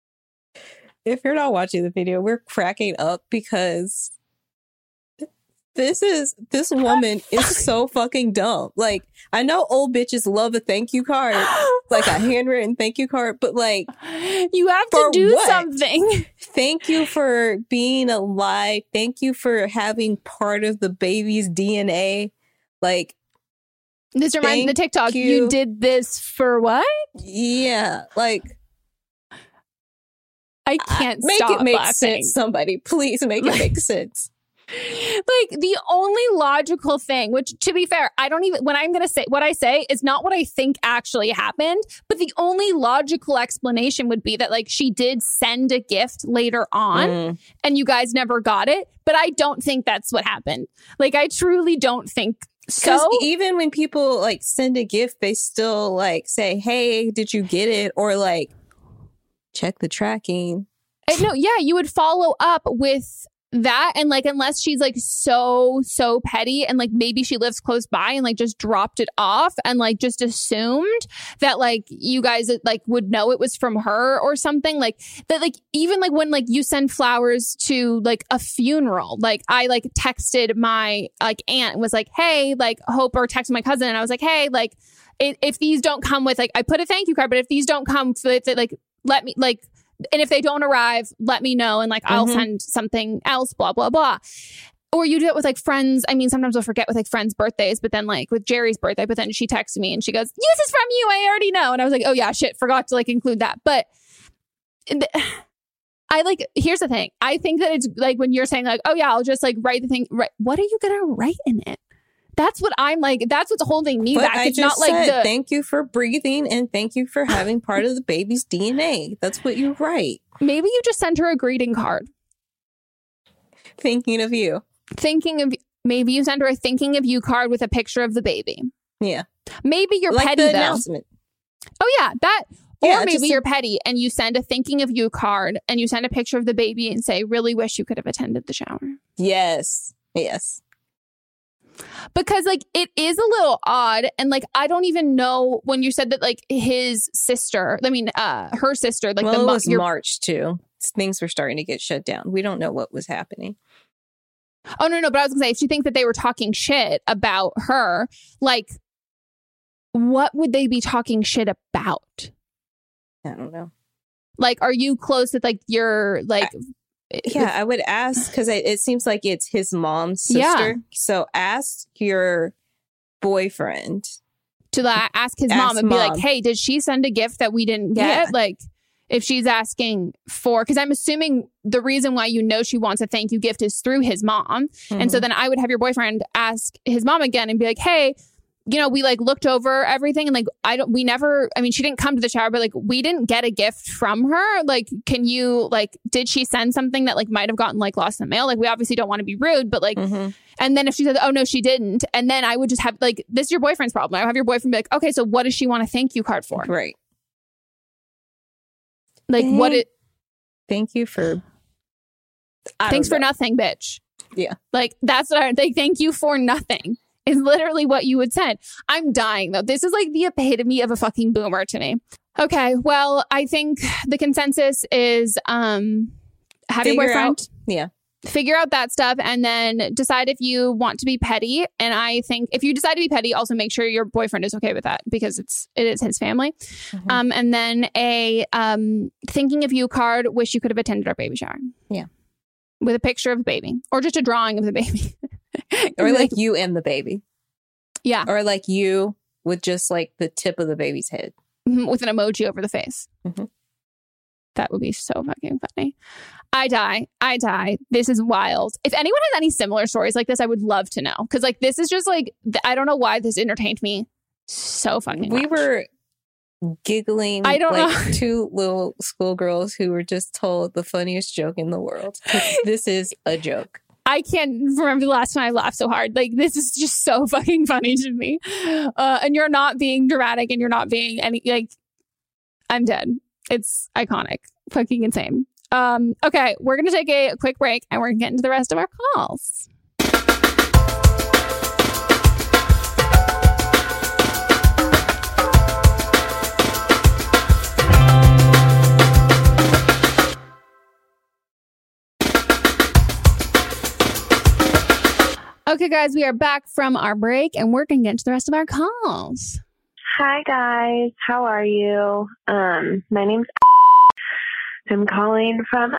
Speaker 8: If you're not watching the video, we're cracking up because This woman is so fucking dumb. Like, I know old bitches love a thank you card, like a handwritten thank you card, but like,
Speaker 7: you have to do something.
Speaker 8: Thank you for being alive. Thank you for having part of the baby's DNA. Like,
Speaker 7: this reminds me of the TikTok. You did this for what?
Speaker 8: Yeah, like,
Speaker 7: I can't
Speaker 8: make
Speaker 7: stop
Speaker 8: it make
Speaker 7: laughing.
Speaker 8: sense. Somebody, please make it make sense.
Speaker 7: Like, the only logical thing, which, to be fair, I don't even, when I'm going to say what I say is not what I think actually happened, but the only logical explanation would be that, like, she did send a gift later on and you guys never got it. But I don't think that's what happened. Like, I truly don't think so.
Speaker 8: Because even when people, like, send a gift, they still, like, say, hey, did you get it? Or, like, check the tracking.
Speaker 7: No, yeah, you would follow up with that, and like, unless she's like so petty and like maybe she lives close by and like just dropped it off and like just assumed that like you guys like would know it was from her or something, like that. Like, even like when like you send flowers to like a funeral, like I like texted my like aunt and was like, hey, like hope, or texted my cousin and I was like, hey, like if these don't come with, like, I put a thank you card, but if these don't come with it, like let me, like, and if they don't arrive, let me know. And like, I'll send something else, blah, blah, blah. Or you do it with like friends. I mean, sometimes we'll forget with like friends' birthdays, but then like with Jerry's birthday, but then she texted me and she goes, this is from you. I already know. And I was like, oh yeah, shit, forgot to like include that. But I like, here's the thing. I think that it's like when you're saying like, oh yeah, I'll just like write the thing. Right. What are you going to write in it? That's what I'm like, that's what's holding me back. It's not like
Speaker 8: thank you for breathing and thank you for having part of the baby's DNA. That's what you write.
Speaker 7: Maybe you just send her a greeting card.
Speaker 8: Thinking of you.
Speaker 7: Maybe you send her a thinking of you card with a picture of the baby.
Speaker 8: Yeah.
Speaker 7: Maybe you're
Speaker 8: like
Speaker 7: petty,
Speaker 8: the
Speaker 7: though.
Speaker 8: Announcement.
Speaker 7: Oh yeah, that.
Speaker 8: Yeah,
Speaker 7: or maybe you're petty and you send a thinking of you card and you send a picture of the baby and say, really wish you could have attended the shower.
Speaker 8: Yes.
Speaker 7: Because like it is a little odd, and like I don't even know when you said that like his sister, I mean her sister, like
Speaker 8: it was March too. Things were starting to get shut down. We don't know what was happening.
Speaker 7: Oh no, but I was gonna say, if you think that they were talking shit about her, like what would they be talking shit about?
Speaker 8: I don't know.
Speaker 7: Like, are you close with like your like?
Speaker 8: Yeah, I would ask, because it seems like it's his mom's sister. Yeah. So ask your boyfriend
Speaker 7: to ask his mom and be like, hey, did she send a gift that we didn't get? Yeah. Like, if she's asking for, because I'm assuming the reason why you know she wants a thank you gift is through his mom. And so then I would have your boyfriend ask his mom again and be like, hey, you know, we like looked over everything and like, she didn't come to the shower, but like we didn't get a gift from her. Like, can you like, did she send something that like might have gotten like lost in the mail? Like, we obviously don't want to be rude, but like, and then if she said, oh no, she didn't. And then I would just have like, this is your boyfriend's problem. I would have your boyfriend be like, okay, so what does she want a thank you card for?
Speaker 8: Right.
Speaker 7: Like
Speaker 8: thank you for.
Speaker 7: Thanks for nothing, bitch.
Speaker 8: Yeah.
Speaker 7: Like, that's what I think. Thank you for nothing is literally what you would send. I'm dying though. This is like the epitome of a fucking boomer to me. Okay. Well, I think the consensus is have your boyfriend. Figure out that stuff and then decide if you want to be petty. And I think if you decide to be petty, also make sure your boyfriend is okay with that because it is his family. And then a thinking of you card, wish you could have attended our baby shower.
Speaker 8: Yeah.
Speaker 7: With a picture of the baby or just a drawing of the baby.
Speaker 8: Or like you and the baby.
Speaker 7: Yeah.
Speaker 8: Or like you with just like the tip of the baby's head.
Speaker 7: With an emoji over the face. That would be so fucking funny. I die. This is wild. If anyone has any similar stories like this, I would love to know. Because like this is just like, I don't know why this entertained me so fucking much.
Speaker 8: We were giggling
Speaker 7: I don't
Speaker 8: like
Speaker 7: know.
Speaker 8: Two little schoolgirls who were just told the funniest joke in the world. This is a joke.
Speaker 7: I can't remember the last time I laughed so hard. Like, this is just so fucking funny to me. And you're not being dramatic and you're not being any, like, I'm dead. It's iconic. Fucking insane. Okay, we're going to take a quick break and we're going to get into the rest of our calls. Okay, guys, we are back from our break, and we're going to get into the rest of our calls.
Speaker 12: Hi, guys. How are you? My name's I'm calling from...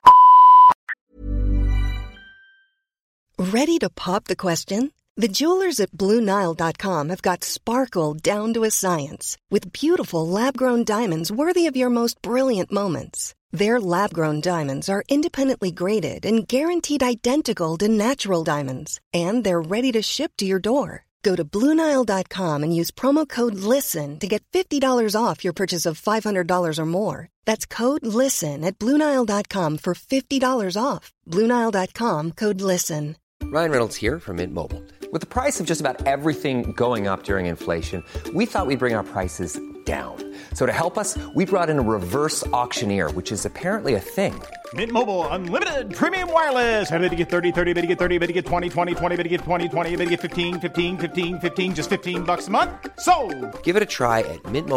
Speaker 2: Ready to pop the question? The jewelers at BlueNile.com have got sparkle down to a science with beautiful lab-grown diamonds worthy of your most brilliant moments. Their lab-grown diamonds are independently graded and guaranteed identical to natural diamonds, and they're ready to ship to your door. Go to BlueNile.com and use promo code LISTEN to get $50 off your purchase of $500 or more. That's code LISTEN at BlueNile.com for $50 off. BlueNile.com, code LISTEN.
Speaker 13: Ryan Reynolds here from Mint Mobile. With the price of just about everything going up during inflation, we thought we'd bring our prices down. So to help us, we brought in a reverse auctioneer, which is apparently a thing.
Speaker 14: Mint Mobile Unlimited Premium Wireless. How to get 30, 30, bit to get 30, bit to get 20, 20, 20, bit to get 20, 20, bit to get 15, 15, 15, 15, just $15 a month? Sold!
Speaker 13: Give it a try at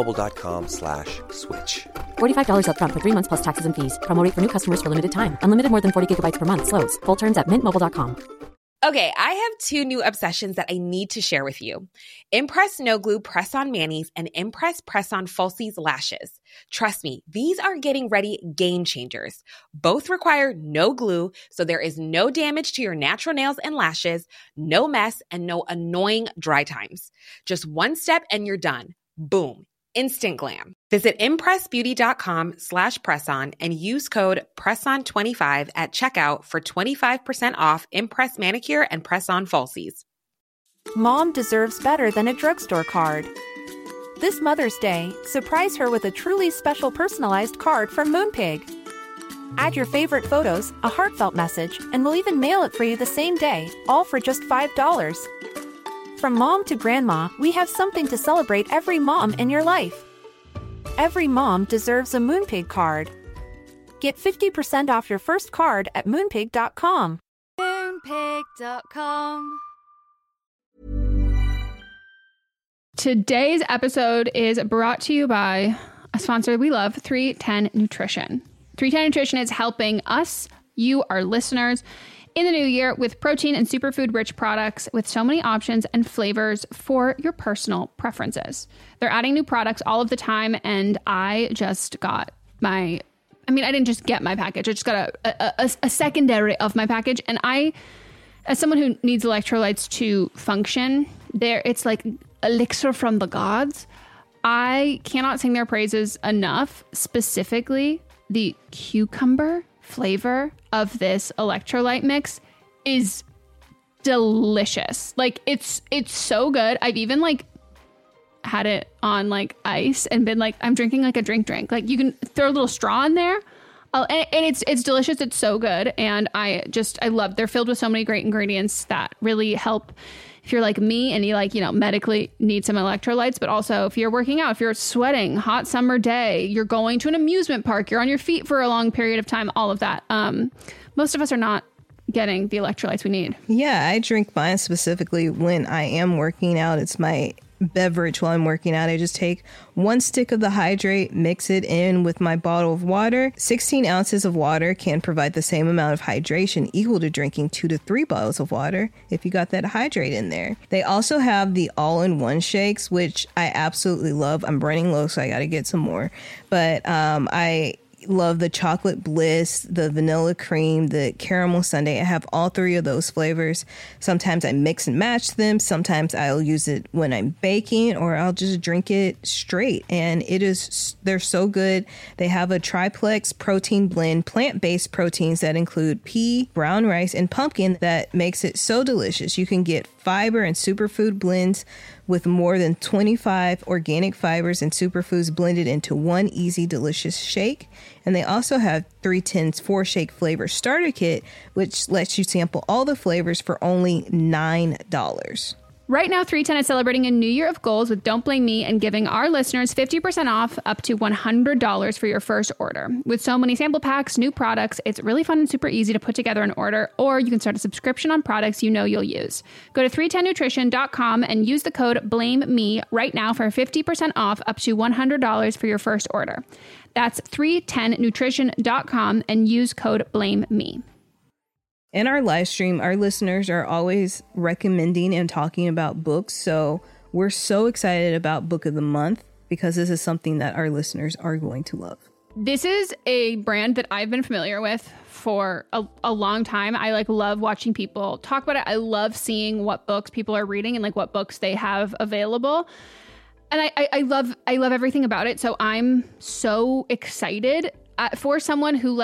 Speaker 13: mintmobile.com/switch.
Speaker 15: $45 up front for 3 months plus taxes and fees. Promo rate for new customers for limited time. Unlimited more than 40 gigabytes per month. Slows full terms at mintmobile.com.
Speaker 16: Okay, I have 2 new obsessions that I need to share with you. Impress No Glue Press-On Manis and Impress Press-On Falsies Lashes. Trust me, these are getting ready game changers. Both require no glue, so there is no damage to your natural nails and lashes, no mess, and no annoying dry times. Just one step and you're done. Boom. Instant glam. Visit impressbeauty.com/presson and use code PRESSON25 at checkout for 25% off Impress Manicure and Press-On Falsies.
Speaker 17: Mom deserves better than a drugstore card. This Mother's Day, surprise her with a truly special personalized card from Moonpig. Add your favorite photos, a heartfelt message, and we'll even mail it for you the same day, all for just $5. From mom to grandma, we have something to celebrate every mom in your life. Every mom deserves a Moonpig card. Get 50% off your first card at Moonpig.com.
Speaker 7: Moonpig.com. Today's episode is brought to you by a sponsor we love, 310 Nutrition. 310 Nutrition is helping us, you, our listeners, in the new year with protein and superfood-rich products with so many options and flavors for your personal preferences. They're adding new products all of the time, and I just got I didn't just get my package. I just got a secondary of my package, and I, as someone who needs electrolytes to function, it's like elixir from the gods. I cannot sing their praises enough, specifically the cucumber flavor of this electrolyte mix is delicious. Like it's so good. I've even had it on ice and been I'm drinking a drink. Like you can throw a little straw in there. And it's delicious. It's so good. And I love, they're filled with so many great ingredients that really help if you're like me and you medically need some electrolytes, but also if you're working out, if you're sweating, hot summer day, you're going to an amusement park, you're on your feet for a long period of time, all of that. Most of us are not getting the electrolytes we need.
Speaker 8: Yeah, I drink mine specifically when I am working out. It's my beverage while I'm working out. I just take 1 stick of the hydrate, mix it in with my bottle of water. 16 ounces of water can provide the same amount of hydration equal to drinking 2 to 3 bottles of water if you got that hydrate in there. They also have the all-in-one shakes, which I absolutely love. I'm running low, so I got to get some more. But I love the chocolate bliss, the vanilla cream, the caramel sundae. I have all 3 of those flavors. Sometimes I mix and match them. Sometimes I'll use it when I'm baking, or I'll just drink it straight. And they're so good. They have a triplex protein blend, plant-based proteins that include pea, brown rice, and pumpkin that makes it so delicious. You can get fiber and superfood blends with more than 25 organic fibers and superfoods blended into one easy, delicious shake. And they also have 310's 4-shake flavor starter kit, which lets you sample all the flavors for only $9.
Speaker 7: Right now, 310 is celebrating a new year of goals with Don't Blame Me and giving our listeners 50% off up to $100 for your first order. With so many sample packs, new products, it's really fun and super easy to put together an order, or you can start a subscription on products you know you'll use. Go to 310nutrition.com and use the code BLAMEME right now for 50% off up to $100 for your first order. That's 310nutrition.com and use code BLAMEME.
Speaker 18: In our live stream, our listeners are always recommending and talking about books. So we're so excited about Book of the Month because this is something that our listeners are going to love.
Speaker 7: This is a brand that I've been familiar with for a long time. I love watching people talk about it. I love seeing what books people are reading and what books they have available. And I love everything about it. So I'm so excited for someone who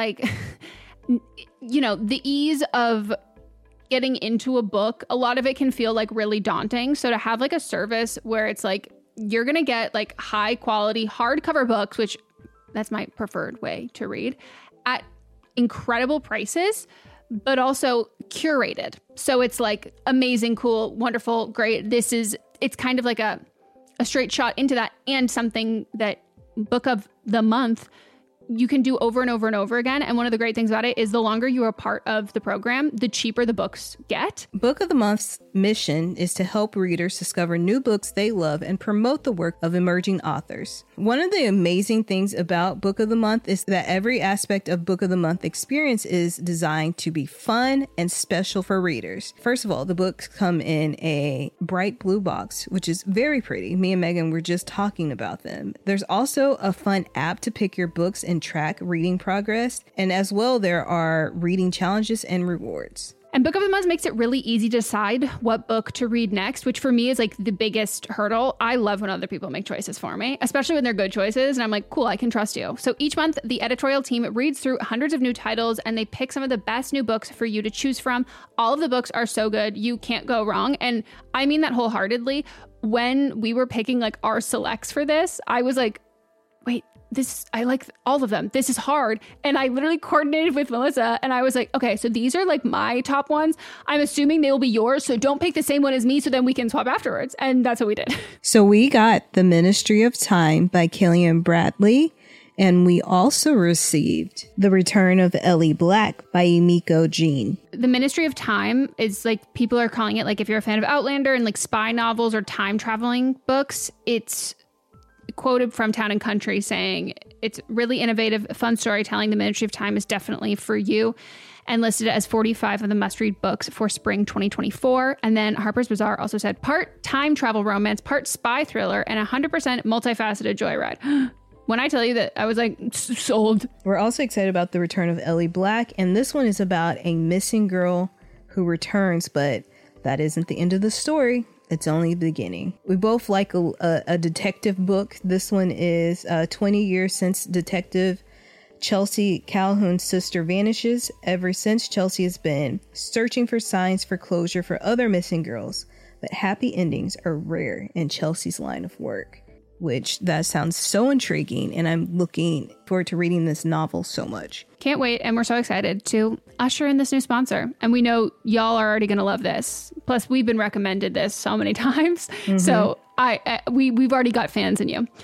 Speaker 7: the ease of getting into a book. A lot of it can feel really daunting. So to have a service where it's you're going to get high quality hardcover books, which that's my preferred way to read, at incredible prices, but also curated. So it's amazing, cool, wonderful, great. It's kind of a straight shot into that, and something that Book of the Month you can do over and over and over again. And one of the great things about it is the longer you are a part of the program, the cheaper the books get.
Speaker 18: Book of the Month's mission is to help readers discover new books they love and promote the work of emerging authors. One of the amazing things about Book of the Month is that every aspect of Book of the Month experience is designed to be fun and special for readers. First of all, the books come in a bright blue box, which is very pretty. Me and Megan were just talking about them. There's also a fun app to pick your books and track reading progress. And as well, there are reading challenges and rewards.
Speaker 7: And Book of the Month makes it really easy to decide what book to read next, which for me is the biggest hurdle. I love when other people make choices for me, especially when they're good choices. And I'm cool, I can trust you. So each month, the editorial team reads through hundreds of new titles and they pick some of the best new books for you to choose from. All of the books are so good, you can't go wrong. And I mean that wholeheartedly. When we were picking our selects for this, I was wait, I like all of them. This is hard. And I literally coordinated with Melissa and I was okay, so these are my top ones. I'm assuming they will be yours. So don't pick the same one as me so then we can swap afterwards. And that's what we did.
Speaker 18: So we got The Ministry of Time by Killian Bradley. And we also received The Return of Ellie Black by Emiko Jean.
Speaker 7: The Ministry of Time is people are calling it if you're a fan of Outlander and spy novels or time traveling books, it's quoted from Town and Country saying it's really innovative, fun storytelling. The Ministry of Time is definitely for you, and listed as 45 of the must-read books for spring 2024. And then Harper's Bazaar also said part time travel romance, part spy thriller, and 100% multifaceted joyride. When I tell you that, I was sold.
Speaker 18: We're also excited about The Return of Ellie Black, and this one is about a missing girl who returns, but that isn't the end of the story. It's only the beginning. We both like a detective book. This one is 20 years since Detective Chelsea Calhoun's sister vanishes. Ever since, Chelsea has been searching for signs for closure for other missing girls, but happy endings are rare in Chelsea's line of work, which that sounds so intriguing, and I'm looking forward to reading this novel so much.
Speaker 7: Can't wait, and we're so excited to usher in this new sponsor. And we know y'all are already going to love this. Plus, we've been recommended this so many times. Mm-hmm. So we've already got fans in you.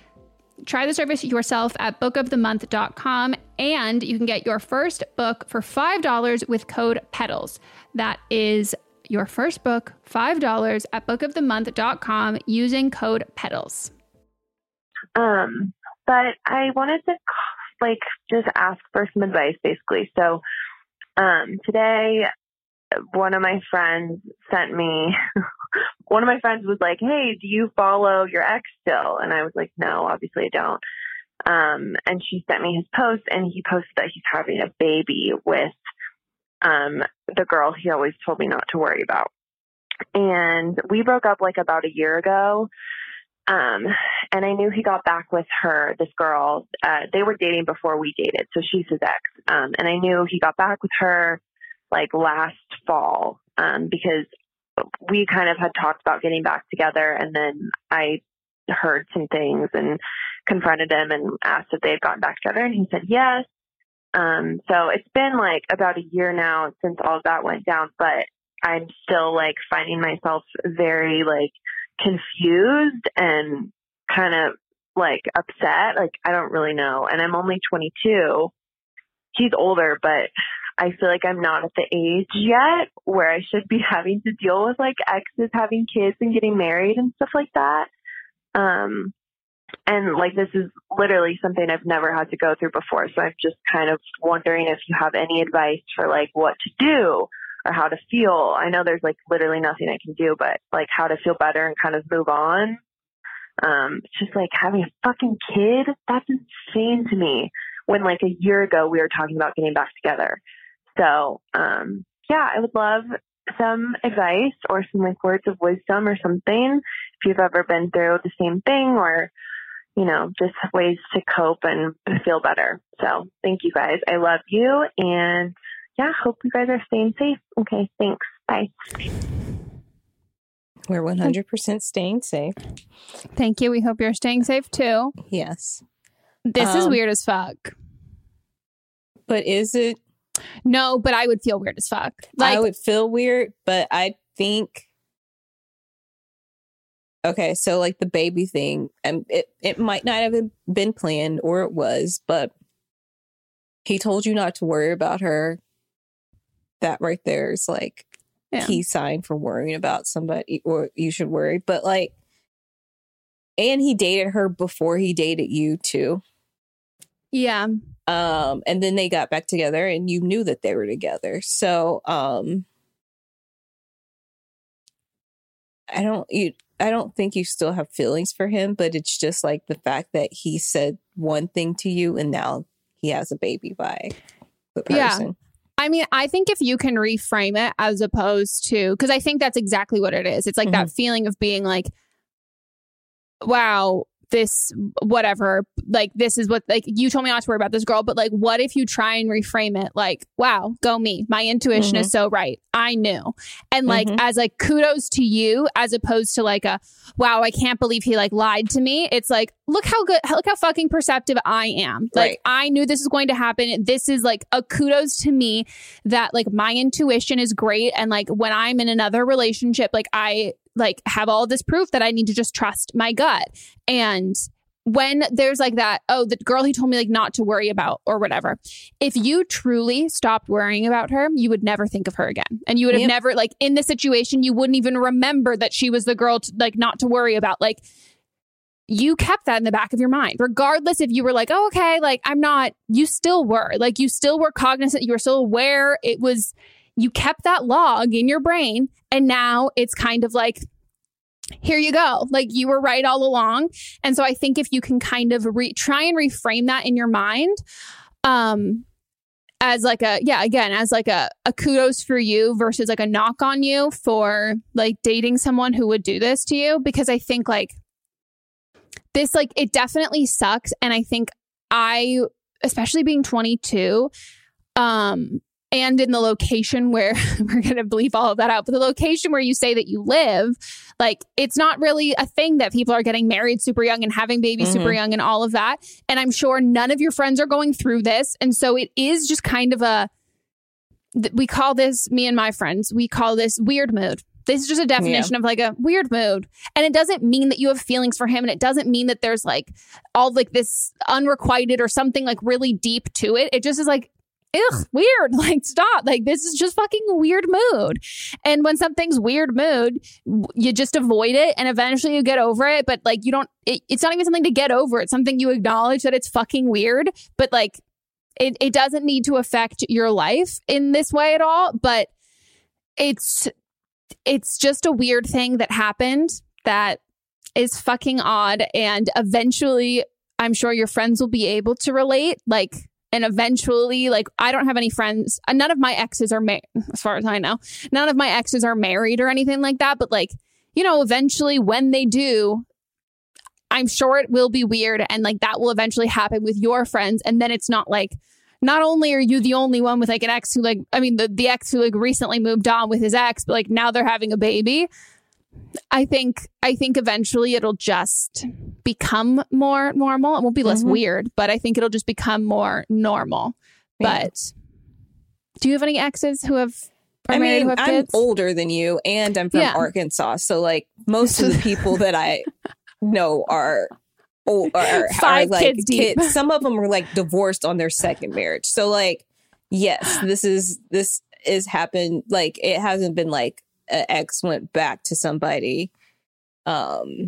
Speaker 7: Try the service yourself at bookofthemonth.com, and you can get your first book for $5 with code PEDALS. That is your first book, $5 at bookofthemonth.com using code PEDALS.
Speaker 12: But I wanted to just ask for some advice, basically. So today, one of my friends sent me, one of my friends was like, hey, do you follow your ex still? And I was like, no, obviously I don't. And she sent me his post, and he posted that he's having a baby with the girl he always told me not to worry about. And we broke up about a year ago. And I knew he got back with her, this girl. They were dating before we dated, so she's his ex. And I knew he got back with her last fall, because we kind of had talked about getting back together. And then I heard some things and confronted him and asked if they had gotten back together, and he said yes. So it's been about a year now since all of that went down, but I'm still finding myself very confused and kind of upset. I don't really know. And I'm only 22. He's older, but I feel I'm not at the age yet where I should be having to deal with exes having kids and getting married and stuff like that. And like, this is literally something I've never had to go through before. So I'm just kind of wondering if you have any advice for like what to do or how to feel. I know there's like literally nothing I can do, but like how to feel better and kind of move on. It's just like having a fucking kid. That's insane to me, when like a year ago we were talking about getting back together. So, yeah, I would love some advice or some like words of wisdom or something if you've ever been through the same thing, or, you know, just ways to cope and feel better. So thank you guys. I love you. And yeah, hope you guys are staying safe. Okay. Thanks. Bye.
Speaker 8: We're 100% staying safe.
Speaker 7: Thank you. We hope you're staying safe too.
Speaker 8: Yes.
Speaker 7: This is weird as fuck.
Speaker 8: But is it?
Speaker 7: No, but I would feel weird as fuck. Like,
Speaker 8: I would feel weird, but I think, okay, so like the baby thing, it might not have been planned, or it was, but he told you not to worry about her. That right there is like key sign for worrying about somebody, or you should worry. But like, and he dated her before he dated you too.
Speaker 7: Yeah.
Speaker 8: And then they got back together and you knew that they were together. So, I don't think you still have feelings for him, but it's just like the fact that he said one thing to you and now he has a baby by the person.
Speaker 7: Yeah. I mean, I think if you can reframe it as opposed to, because I think that's exactly what it is. It's like that feeling of being like, wow, this, whatever, like, this is what, like, you told me not to worry about this girl, but like, what if you try and reframe it like, wow, go me, my intuition is so right, I knew, and like as like kudos to you, as opposed to like a wow, I can't believe he like lied to me. It's like, look how fucking perceptive I am. Like, I knew this was going to happen. This is like a kudos to me that like my intuition is great, and like when I'm in another relationship, like I like have all this proof that I need to just trust my gut. And when there's like that, oh, the girl he told me like not to worry about or whatever, if you truly stopped worrying about her, you would never think of her again. And you would have never, like, in this situation, you wouldn't even remember that she was the girl to, like, not to worry about. Like, you kept that in the back of your mind, regardless if you were like, oh, okay, like, I'm not, you still were, like, you still were cognizant, you were still aware. It was, you kept that log in your brain, and now it's kind of like, here you go. Like, you were right all along. And so I think if you can kind of try and reframe that in your mind, as like a, as like a kudos for you versus like a knock on you for like dating someone who would do this to you. Because I think like this, like, it definitely sucks. And I think especially being 22, and in the location where we're going to bleep all of that out, but the location where you say that you live, like, it's not really a thing that people are getting married super young and having babies super young and all of that. And I'm sure none of your friends are going through this. And so it is just kind of we call this, me and my friends, we call this weird mood. This is just a definition of like a weird mood. And it doesn't mean that you have feelings for him. And it doesn't mean that there's like all like this unrequited or something like really deep to it. It just is like, ugh, weird. Like, stop. Like, this is just fucking weird mood. And when something's weird mood, you just avoid it and eventually you get over it. But like, you don't, it's not even something to get over. It's something you acknowledge that it's fucking weird. But like, it doesn't need to affect your life in this way at all. But it's just a weird thing that happened that is fucking odd. And eventually, I'm sure your friends will be able to relate. Like, and eventually, like, I don't have any friends. None of my exes are married, as far as I know. None of my exes are married or anything like that. But like, you know, eventually when they do, I'm sure it will be weird. And like, that will eventually happen with your friends. And then it's not like, not only are you the only one with like an ex who like, I mean, the ex who like recently moved on with his ex, but like now they're having a baby. I think eventually it'll just become more normal. It won't be less weird, but I think it'll just become more normal. Yeah. But do you have any exes who have married, who have kids?
Speaker 8: I'm older than you, and I'm from Arkansas, so like most of the people that I know are old, are
Speaker 7: five
Speaker 8: like
Speaker 7: kids deep.
Speaker 8: Some of them were like divorced on their second marriage. So like, yes, this is happened. Like, it hasn't been like an ex went back to somebody.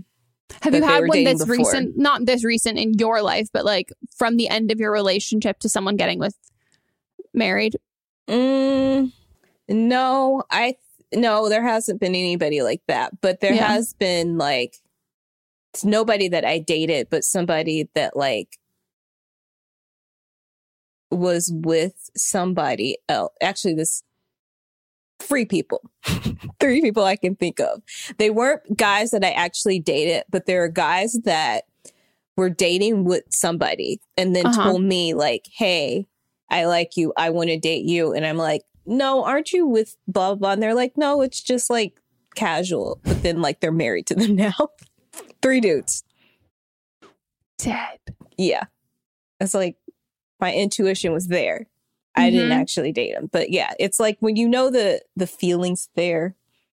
Speaker 7: Have
Speaker 8: that
Speaker 7: you
Speaker 8: they
Speaker 7: had
Speaker 8: were
Speaker 7: one
Speaker 8: dating
Speaker 7: that's
Speaker 8: before.
Speaker 7: recent, not this recent in your life, but like from the end of your relationship to someone getting married?
Speaker 8: No, there hasn't been anybody like that, but there has been like, it's nobody that I dated, but somebody that like was with somebody else. Actually, this 3 people. 3 people I can think of. They weren't guys that I actually dated, but there are guys that were dating with somebody and then told me like, hey, I like you. I want to date you. And I'm like, no, aren't you with blah, blah, blah? And they're like, no, it's just like casual. But then like they're married to them now. 3 dudes.
Speaker 7: Dead.
Speaker 8: Yeah. It's like my intuition was there. I didn't actually date him. But yeah, it's like when you know the feelings there.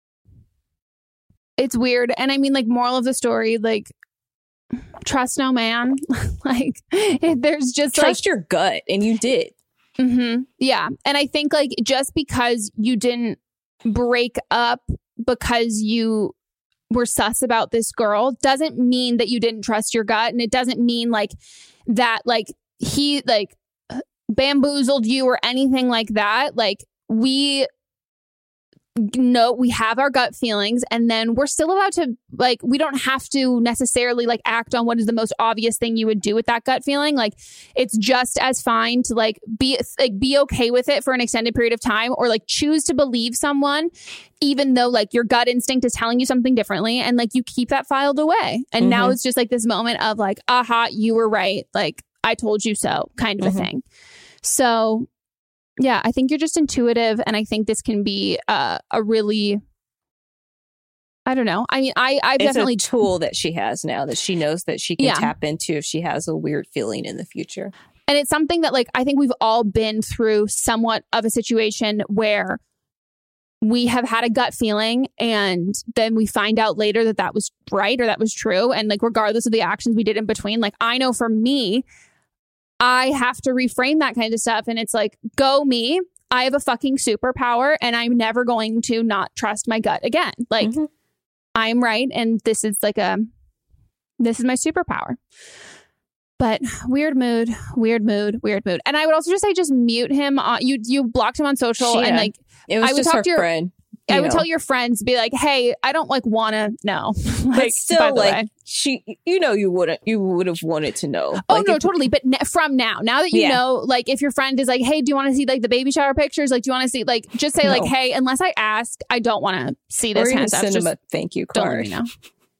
Speaker 7: It's weird. And I mean, like, moral of the story, like, trust no man. Like, there's just
Speaker 8: trust your gut. And you did.
Speaker 7: Yeah. And I think like just because you didn't break up because you were sus about this girl doesn't mean that you didn't trust your gut. And it doesn't mean like that, like he like bamboozled you or anything like that. Like we know we have our gut feelings and then we're still allowed to like, we don't have to necessarily like act on what is the most obvious thing you would do with that gut feeling. Like it's just as fine to like be okay with it for an extended period of time or like choose to believe someone, even though like your gut instinct is telling you something differently and like you keep that filed away. And now it's just like this moment of like, aha, you were right. Like I told you so kind of a thing. So yeah, I think you're just intuitive. And I think this can be a really, I don't know. I mean, I've definitely...
Speaker 8: It's a tool that she has now that she knows that she can tap into if she has a weird feeling in the future.
Speaker 7: And it's something that like, I think we've all been through somewhat of a situation where we have had a gut feeling and then we find out later that that was right or that was true. And like, regardless of the actions we did in between, like I know for me, I have to reframe that kind of stuff. And it's like, go me. I have a fucking superpower and I'm never going to not trust my gut again. Like I'm right. And this is like this is my superpower. But weird mood. And I would also just say, just mute him. You blocked him on social and like,
Speaker 8: it was just her friend.
Speaker 7: I would tell your friends, be like, hey, I don't like want to know. Like,
Speaker 8: but still, like you would have wanted to know.
Speaker 7: Oh,
Speaker 8: like,
Speaker 7: no, totally. But from now that you know, like if your friend is like, hey, do you want to see like the baby shower pictures? Like, do you want to see, like, just say like, hey, unless I ask, I don't want to see this.
Speaker 8: Or
Speaker 7: kind
Speaker 8: even
Speaker 7: of stuff.
Speaker 8: send
Speaker 7: just
Speaker 8: them a thank you card.
Speaker 7: Don't let me know.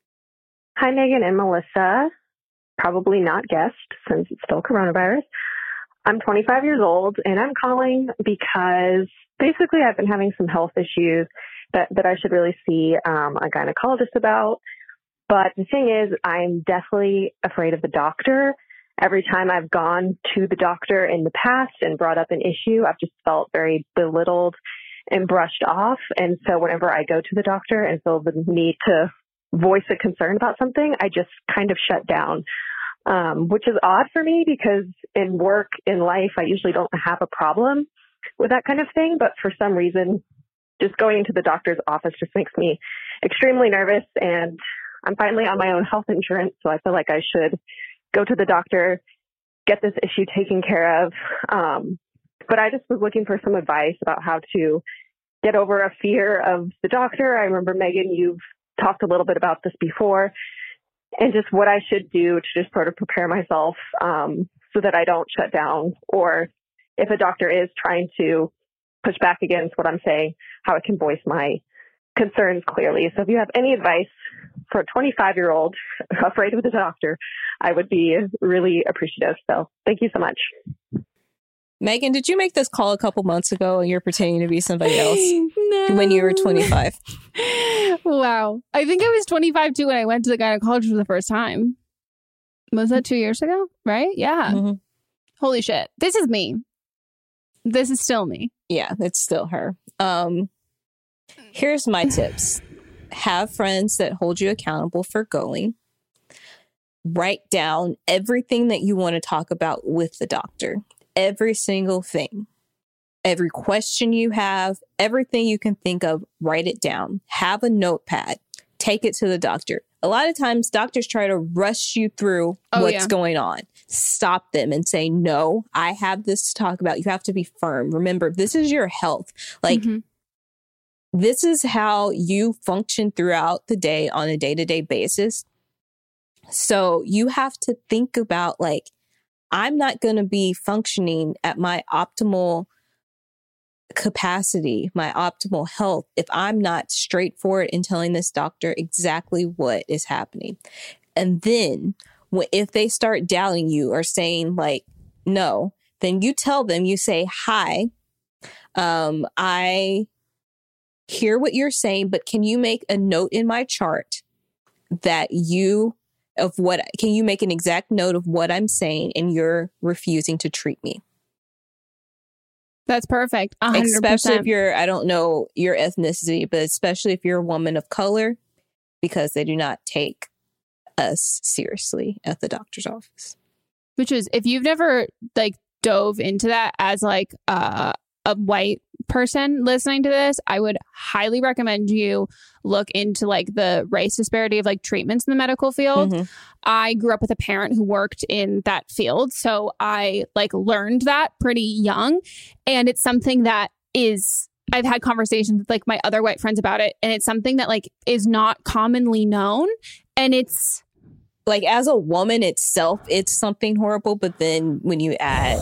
Speaker 19: Hi, Megan and Melissa. Probably not guest since it's still coronavirus. I'm 25 years old and I'm calling because basically I've been having some health issues that I should really see a gynecologist about. But the thing is, I'm definitely afraid of the doctor. Every time I've gone to the doctor in the past and brought up an issue, I've just felt very belittled and brushed off. And so whenever I go to the doctor and feel the need to voice a concern about something, I just kind of shut down, which is odd for me because in work, in life, I usually don't have a problem with that kind of thing. But for some reason, just going into the doctor's office just makes me extremely nervous. And I'm finally on my own health insurance, so I feel like I should go to the doctor, get this issue taken care of. But I just was looking for some advice about how to get over a fear of the doctor. I remember, Megan, you've talked a little bit about this before, and just what I should do to just sort of prepare myself so that I don't shut down, or if a doctor is trying to push back against what I'm saying, how I can voice my concerns clearly. So if you have any advice for a 25-year-old afraid of the doctor, I would be really appreciative. So thank you so much.
Speaker 8: Megan, did you make this call a couple months ago and you're pretending to be somebody else when you were 25?
Speaker 7: Wow. I think I was 25 too when I went to the gynecologist for the first time. Was that 2 years ago? Right? Yeah. Holy shit. This is me. This is still me.
Speaker 8: Yeah, it's still her. Here's my tips. Have friends that hold you accountable for going. Write down everything that you want to talk about with the doctor. Every single thing. Every question you have, everything you can think of, write it down. Have a notepad. Take it to the doctor. a lot of times doctors try to rush you through what's going on. Stop them and say, no, I have this to talk about. You have to be firm. Remember, this is your health. Like, this is how you function throughout the day on a day-to-day basis. So you have to think about, like, I'm not going to be functioning at my optimal capacity, my optimal health, if I'm not straightforward in telling this doctor exactly what is happening. And then if they start doubting you or saying like, no, then you tell them, you say, hi, I hear what you're saying, but can you make a note in my chart can you make an exact note of what I'm saying and you're refusing to treat me?
Speaker 7: That's perfect. 100%.
Speaker 8: Especially if you're, I don't know your ethnicity, but especially if you're a woman of color, because they do not take us seriously at the doctor's office.
Speaker 7: Which is, if you've never like dove into that as like a white person listening to this, I would highly recommend you look into like the race disparity of like treatments in the medical field. I grew up with a parent who worked in that field, so I like learned that pretty young, and it's something that I've had conversations with like my other white friends about it, and it's something that like is not commonly known, and it's
Speaker 8: like, as a woman itself, it's something horrible, but then when you add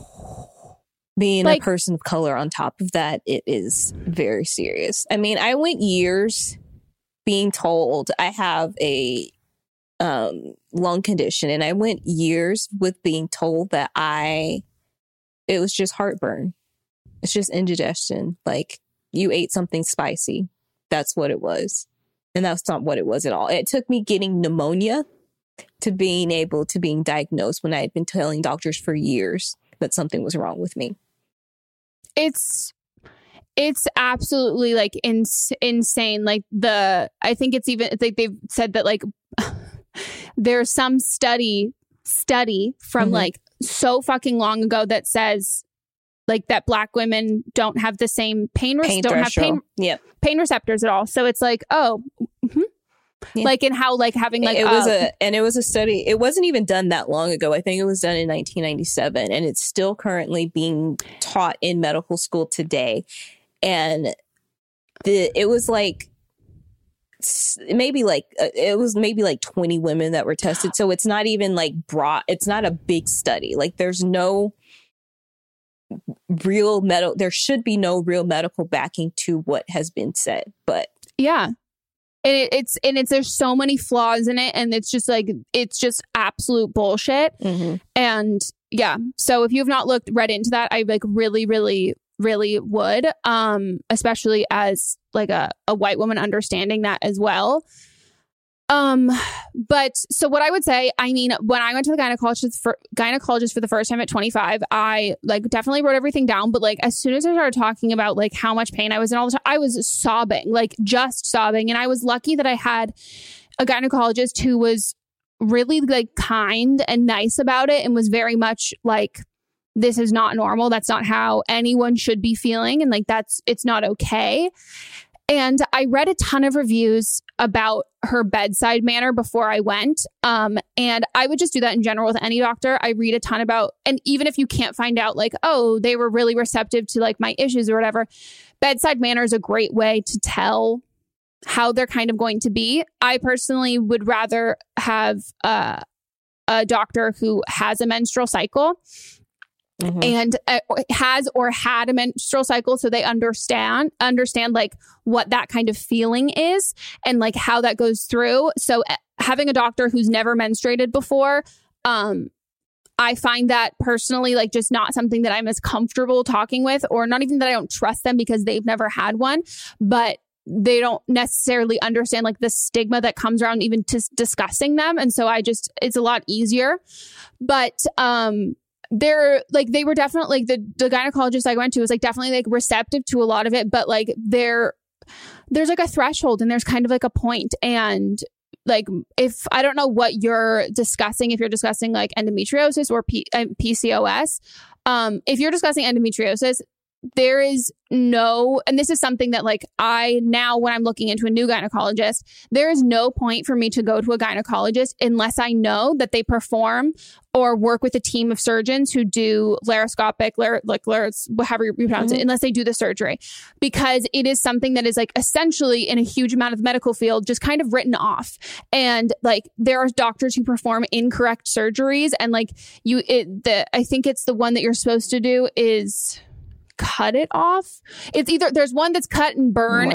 Speaker 8: being like, a person of color on top of that, it is very serious. I mean, I went years being told I have a lung condition, and I went years with being told that it was just heartburn. It's just indigestion. Like, you ate something spicy. That's what it was. And that's not what it was at all. It took me getting pneumonia to being diagnosed when I had been telling doctors for years that something was wrong with me.
Speaker 7: It's absolutely like insane. Like I think it's like they've said that like there's some study from like so fucking long ago that says like that Black women don't have the same pain receptors at all. So it's like, like, and how like having like
Speaker 8: it was a study. It wasn't even done that long ago. I think it was done in 1997, and it's still currently being taught in medical school today. And it was maybe like 20 women that were tested. So it's not even like broad. It's not a big study. Like, there's no real there should be no real medical backing to what has been said. But
Speaker 7: yeah. And there's so many flaws in it, and it's just absolute bullshit. And yeah, so if you have not read into that, I like really, really, really would, especially as like a white woman understanding that as well. But so what I would say, I mean, when I went to the gynecologist for the first time at 25, I like definitely wrote everything down. But like, as soon as I started talking about like how much pain I was in all the time, I was sobbing, like just sobbing. And I was lucky that I had a gynecologist who was really like kind and nice about it, and was very much like, this is not normal. That's not how anyone should be feeling. And like, it's not okay. And I read a ton of reviews about her bedside manner before I went. And I would just do that in general with any doctor. I read a ton about, and even if you can't find out like, oh, they were really receptive to like my issues or whatever, bedside manner is a great way to tell how they're kind of going to be. I personally would rather have a doctor who has a menstrual cycle. And has or had a menstrual cycle, so they understand like what that kind of feeling is and like how that goes through. So having a doctor who's never menstruated before, I find that personally like just not something that I'm as comfortable talking with, or not even that I don't trust them because they've never had one, but they don't necessarily understand like the stigma that comes around even to discussing them. And so it's a lot easier. But they were definitely like the gynecologist I went to was like definitely like receptive to a lot of it, but like there's like a threshold and there's kind of like a point. And like, if I don't know what you're discussing, if you're discussing like endometriosis or PCOS, if you're discussing endometriosis, there is no, and this is something that like now when I'm looking into a new gynecologist, there is no point for me to go to a gynecologist unless I know that they perform or work with a team of surgeons who do laparoscopic, however you pronounce it, unless they do the surgery, because it is something that is like essentially in a huge amount of the medical field just kind of written off. And like there are doctors who perform incorrect surgeries, and like I think it's the one that you're supposed to do is cut it off. It's either there's one that's cut and burn,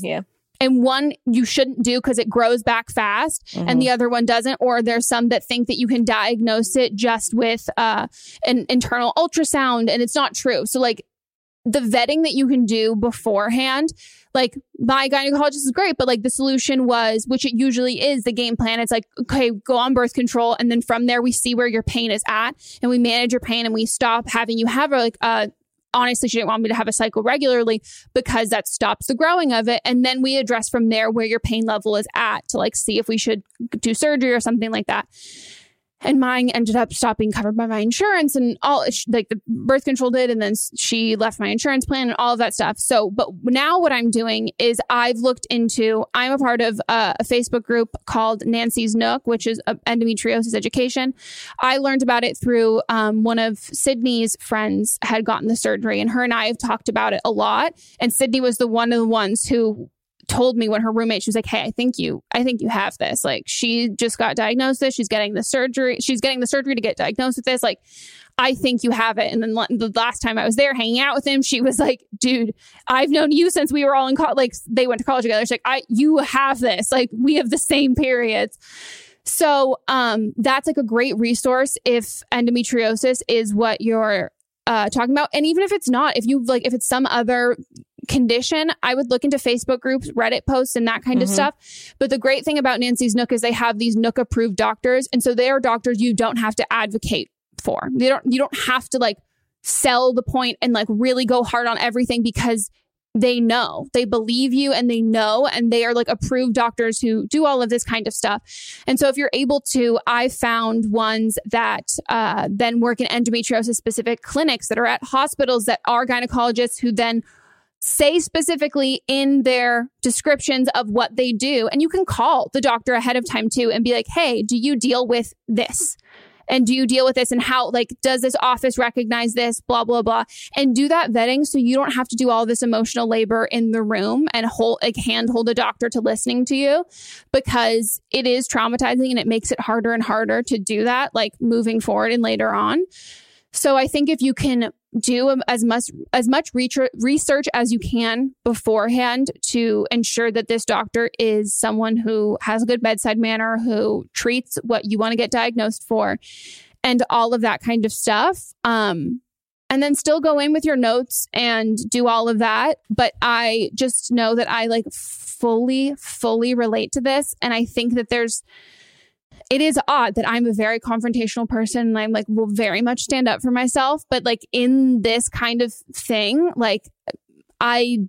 Speaker 7: and one you shouldn't do because it grows back fast, and the other one doesn't. Or there's some that think that you can diagnose it just with an internal ultrasound, and it's not true. So like the vetting that you can do beforehand, like my gynecologist is great, but like the solution was, which it usually is the game plan. It's like, okay, go on birth control. And then from there, we see where your pain is at and we manage your pain and we stop having you have honestly, she didn't want me to have a cycle regularly because that stops the growing of it. And then we address from there where your pain level is at to like see if we should do surgery or something like that. And mine ended up stopping covered by my insurance and all, like the birth control did. And then she left my insurance plan and all of that stuff. So, but now what I'm doing is I'm a part of a Facebook group called Nancy's Nook, which is endometriosis education. I learned about it through one of Sydney's friends had gotten the surgery, and her and I have talked about it a lot. And Sydney was one of the ones who told me when her roommate, she was like, hey, I think you have this. Like, she just got diagnosed this. She's getting the surgery to get diagnosed with this. Like, I think you have it. And then the last time I was there hanging out with him, she was like, dude, I've known you since we were all in college. Like, they went to college together. She's like, you have this. Like, we have the same periods. So that's like a great resource if endometriosis is what you're talking about. And even if it's not, if it's some other condition, I would look into Facebook groups, Reddit posts, and that kind of stuff. But the great thing about Nancy's Nook is they have these Nook approved doctors. And so they are doctors you don't have to advocate for. You don't have to like sell the point and like really go hard on everything, because they believe you and they know, and they are like approved doctors who do all of this kind of stuff. And so if you're able to, I found ones that then work in endometriosis specific clinics that are at hospitals that are gynecologists who then say specifically in their descriptions of what they do. And you can call the doctor ahead of time too and be like, hey, do you deal with this? And do you deal with this? And how, like, does this office recognize this? Blah, blah, blah. And do that vetting so you don't have to do all this emotional labor in the room and handhold a doctor to listening to you, because it is traumatizing and it makes it harder and harder to do that, like moving forward and later on. So I think if you can do as much research as you can beforehand to ensure that this doctor is someone who has a good bedside manner, who treats what you want to get diagnosed for, and all of that kind of stuff. And then still go in with your notes and do all of that. But I just know that I like fully relate to this. And I think that it is odd that I'm a very confrontational person and I'm like, will very much stand up for myself. But like in this kind of thing, like I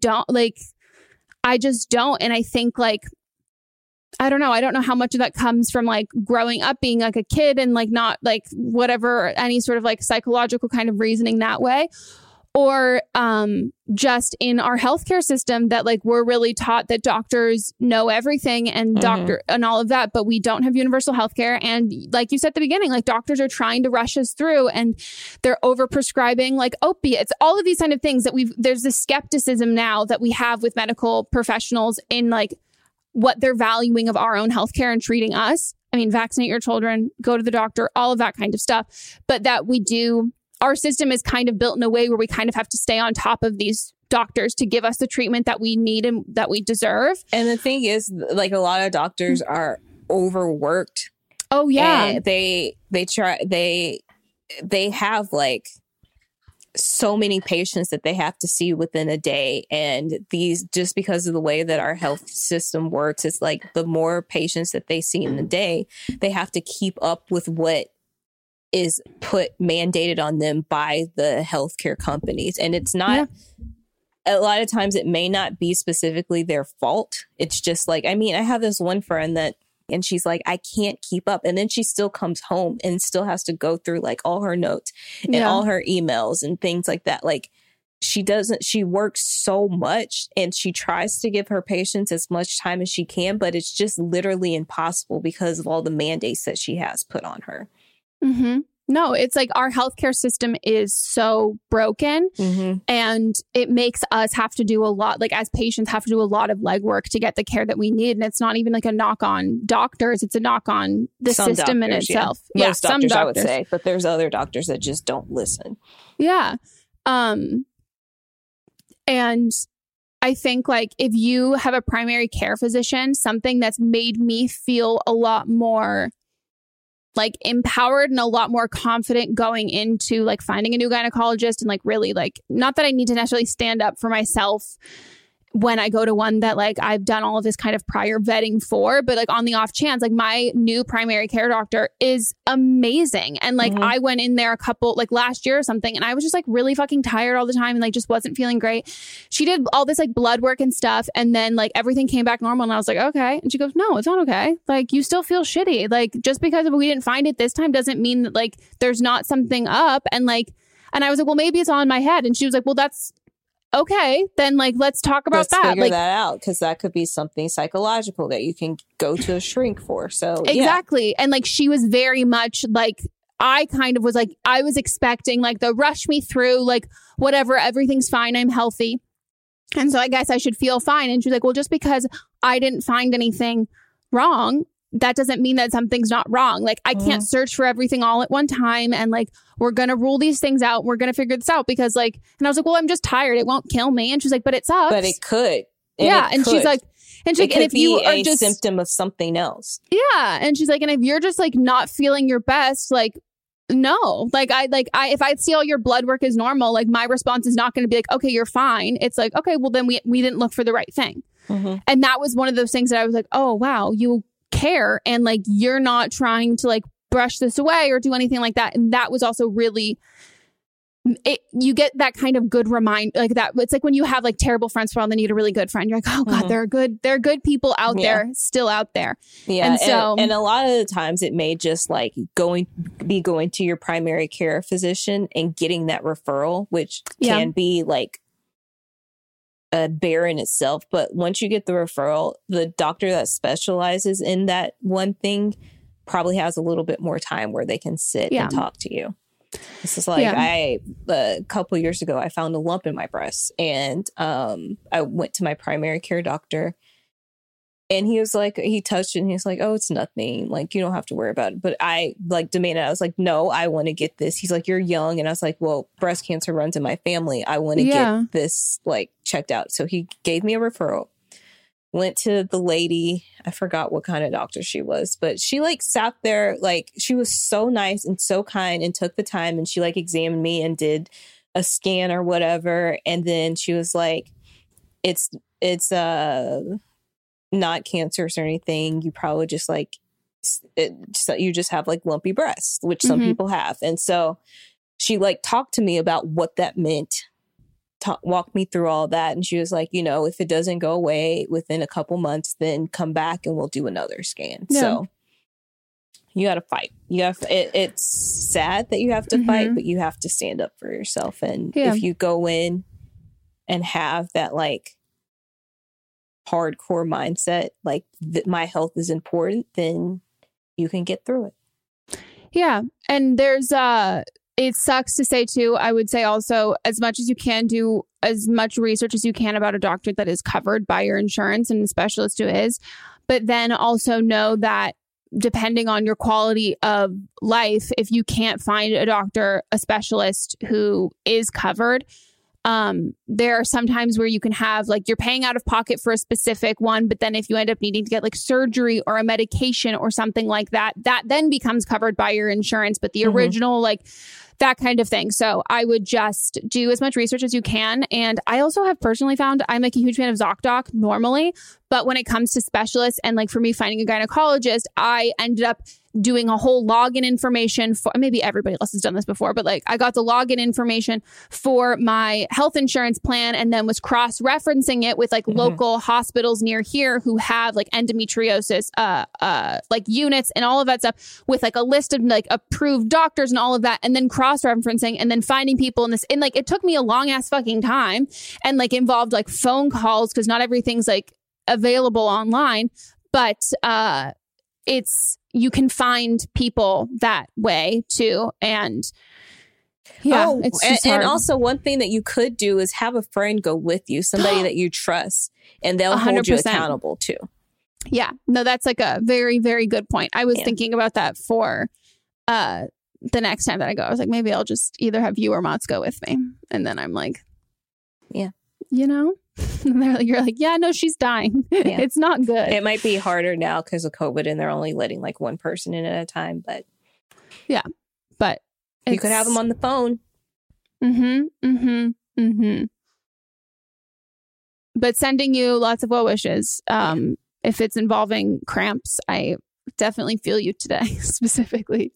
Speaker 7: just don't. And I think like, I don't know how much of that comes from like growing up being like a kid and like not like whatever, any sort of like psychological kind of reasoning that way. Or just in our healthcare system that like we're really taught that doctors know everything and and all of that, but we don't have universal healthcare. And like you said at the beginning, like doctors are trying to rush us through and they're overprescribing like opiates, all of these kind of things that there's this skepticism now that we have with medical professionals in like what they're valuing of our own healthcare and treating us. I mean, vaccinate your children, go to the doctor, all of that kind of stuff. But that our system is kind of built in a way where we kind of have to stay on top of these doctors to give us the treatment that we need and that we deserve.
Speaker 8: And the thing is, like, a lot of doctors are overworked.
Speaker 7: Oh yeah.
Speaker 8: And they have like so many patients that they have to see within a day. And these, just because of the way that our health system works, it's like the more patients that they see in a day, they have to keep up with what is mandated on them by the healthcare companies. And it's not, a lot of times it may not be specifically their fault. It's just like, I mean, I have this one friend and she's like, I can't keep up. And then she still comes home and still has to go through like all her notes and all her emails and things like that. Like, she works so much and she tries to give her patients as much time as she can, but it's just literally impossible because of all the mandates that she has put on her.
Speaker 7: Mm-hmm. No, it's like our healthcare system is so broken and it makes us have to do a lot, like as patients have to do a lot of legwork to get the care that we need. And it's not even like a knock on doctors. It's a knock on the system in itself.
Speaker 8: Yeah, most doctors, I would say, but there's other doctors that just don't listen.
Speaker 7: Yeah. And I think like if you have a primary care physician, something that's made me feel a lot more like empowered and a lot more confident going into like finding a new gynecologist and like really like, not that I need to necessarily stand up for myself when I go to one that like I've done all of this kind of prior vetting for, but like on the off chance, like my new primary care doctor is amazing. And like I went in there a couple like last year or something and I was just like really fucking tired all the time and like just wasn't feeling great. She did all this like blood work and stuff and then like everything came back normal and I was like, okay. And she goes, no, it's not okay. Like you still feel shitty. Like just because we didn't find it this time doesn't mean that like there's not something up. And I was like, well, maybe it's all in my head. And she was like, well, that's okay, then like let's talk about
Speaker 8: let's
Speaker 7: that.
Speaker 8: Figure
Speaker 7: like
Speaker 8: that out because that could be something psychological that you can go to a shrink for. So
Speaker 7: exactly, and like she was very much like I kind of was like I was expecting like the rush me through like whatever, everything's fine, I'm healthy, and so I guess I should feel fine. And she's like, well, just because I didn't find anything wrong, that doesn't mean that something's not wrong. Like I can't search for everything all at one time. And like, we're going to rule these things out. We're going to figure this out because like, and I was like, well, I'm just tired. It won't kill me. And she's like, but it sucks.
Speaker 8: But it could.
Speaker 7: And she's like, and if you are just
Speaker 8: symptom of something else.
Speaker 7: Yeah. And she's like, and if you're just like not feeling your best, like, no, like if I see all your blood work is normal, like my response is not going to be like, okay, you're fine. It's like, okay, well then we didn't look for the right thing. And that was one of those things that I was like, oh, wow, you care and like you're not trying to like brush this away or do anything like that. And that was also really you get that kind of good remind like that. It's like when you have like terrible friends for all, then you get a really good friend. You're like, oh God, there are good people out there, still out there.
Speaker 8: Yeah. And so and a lot of the times it may just like going to your primary care physician and getting that referral, which can be like a bear in itself. But once you get the referral, the doctor that specializes in that one thing probably has a little bit more time where they can sit and talk to you. This is like a couple years ago, I found a lump in my breast and I went to my primary care doctor and he was like, he touched it and he's like, oh, it's nothing. Like, you don't have to worry about it. But I like demanded, I was like, no, I want to get this. He's like, you're young. And I was like, well, breast cancer runs in my family. I want to get this like checked out. So he gave me a referral. Went to the lady. I forgot what kind of doctor she was, but she like sat there, like she was so nice and so kind and took the time and she like examined me and did a scan or whatever. And then she was like, it's not cancerous or anything. You probably just like, you just have like lumpy breasts, which some people have. And so she like talked to me about what that meant. Walked me through all that. And she was like, you know, if it doesn't go away within a couple months, then come back and we'll do another scan. Yeah. So you got to fight. It's sad that you have to fight, but you have to stand up for yourself. And if you go in and have that like hardcore mindset, like my health is important, then you can get through it.
Speaker 7: Yeah. And there's it sucks to say too, I would say also as much as you can do as much research as you can about a doctor that is covered by your insurance and a specialist who is, but then also know that depending on your quality of life, if you can't find a doctor, a specialist who is covered, there are some times where you can have like you're paying out of pocket for a specific one, but then if you end up needing to get like surgery or a medication or something like that, that then becomes covered by your insurance. But the original, like that kind of thing. So I would just do as much research as you can. And I also have personally found I'm like a huge fan of ZocDoc normally, but when it comes to specialists and like for me finding a gynecologist, I ended up doing a whole login information for, maybe everybody else has done this before, but like I got the login information for my health insurance plan and then was cross-referencing it with like local hospitals near here who have like endometriosis, like units and all of that stuff with like a list of like approved doctors and all of that. And then cross-referencing and then finding people in this. And like, it took me a long ass fucking time and like involved like phone calls because not everything's like available online, but, you can find people that way too. And it's just
Speaker 8: and also one thing that you could do is have a friend go with you, somebody that you trust, and they'll 100%. Hold you accountable too.
Speaker 7: Yeah, no, that's like a very, very good point. I was thinking about that for the next time that I go. I was like, maybe I'll just either have you or Mats go with me. And then I'm like, you know? And you're like, yeah, no, she's dying. Yeah. It's not good.
Speaker 8: It might be harder now because of COVID and they're only letting like one person in at a time. But
Speaker 7: but
Speaker 8: you could have them on the phone.
Speaker 7: But sending you lots of well wishes. If it's involving cramps, I definitely feel you today, specifically.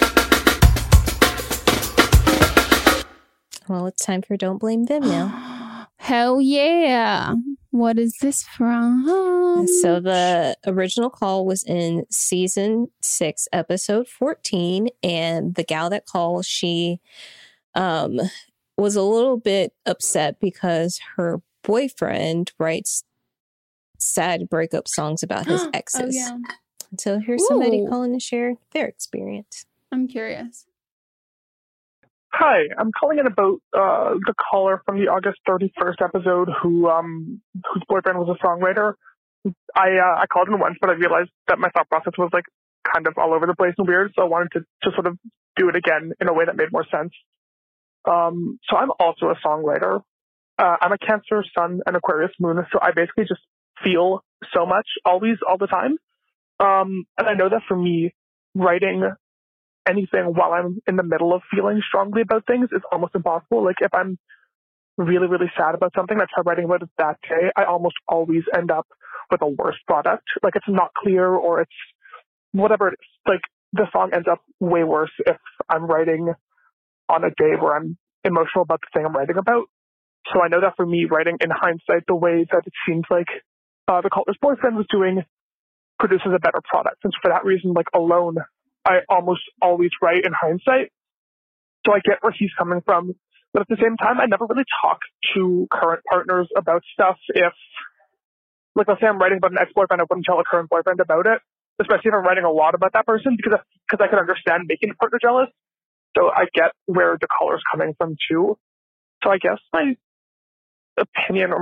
Speaker 8: Well, it's time for Don't Blame Them now.
Speaker 7: Hell yeah. What is this from?
Speaker 8: So the original call was in season 6, episode 14. And the gal that called, she was a little bit upset because her boyfriend writes sad breakup songs about his exes.
Speaker 7: Oh, yeah.
Speaker 8: So here's somebody calling to share their experience.
Speaker 7: I'm curious.
Speaker 20: Hi, I'm calling in about the caller from the August 31st episode whose boyfriend was a songwriter. I called in once, but I realized that my thought process was like kind of all over the place and weird, so I wanted to sort of do it again in a way that made more sense. So I'm also a songwriter. I'm a Cancer Sun and Aquarius Moon, so I basically just feel so much, always, all the time. And I know that for me, writing anything while I'm in the middle of feeling strongly about things is almost impossible. Like if I'm really, really sad about something, I try writing about it that day, I almost always end up with a worse product. Like it's not clear or it's whatever it is. Like the song ends up way worse if I'm writing on a day where I'm emotional about the thing I'm writing about. So I know that for me, writing in hindsight, the way that it seems like the caller's boyfriend was doing produces a better product. And so for that reason, like alone, I almost always write in hindsight. So I get where he's coming from. But at the same time, I never really talk to current partners about stuff. If, like, let's say I'm writing about an ex-boyfriend, I wouldn't tell a current boyfriend about it, especially if I'm writing a lot about that person, because I can understand making a partner jealous. So I get where the caller's coming from, too. So I guess my opinion or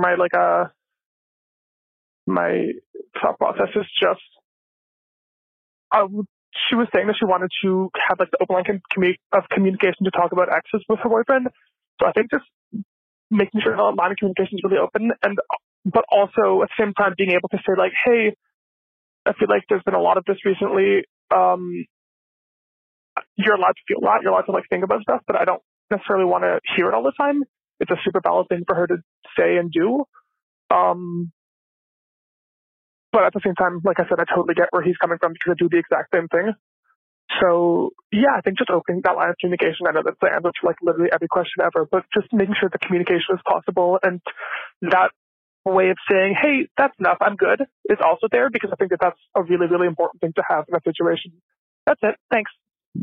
Speaker 20: my thought process is just, she was saying that she wanted to have like the open line of communication to talk about exes with her boyfriend. So I think just making sure the line of communication is really open, but also at the same time being able to say like, hey, I feel like there's been a lot of this recently. You're allowed to feel a lot. You're allowed to like think about stuff, but I don't necessarily want to hear it all the time. It's a super valid thing for her to say and do. But at the same time, like I said, I totally get where he's coming from because I do the exact same thing. So yeah, I think just opening that line of communication, I know that's the answer to like literally every question ever, but just making sure the communication is possible and that way of saying, hey, that's enough, I'm good, is also there because I think that that's a really, really important thing to have in that situation. That's it. Thanks.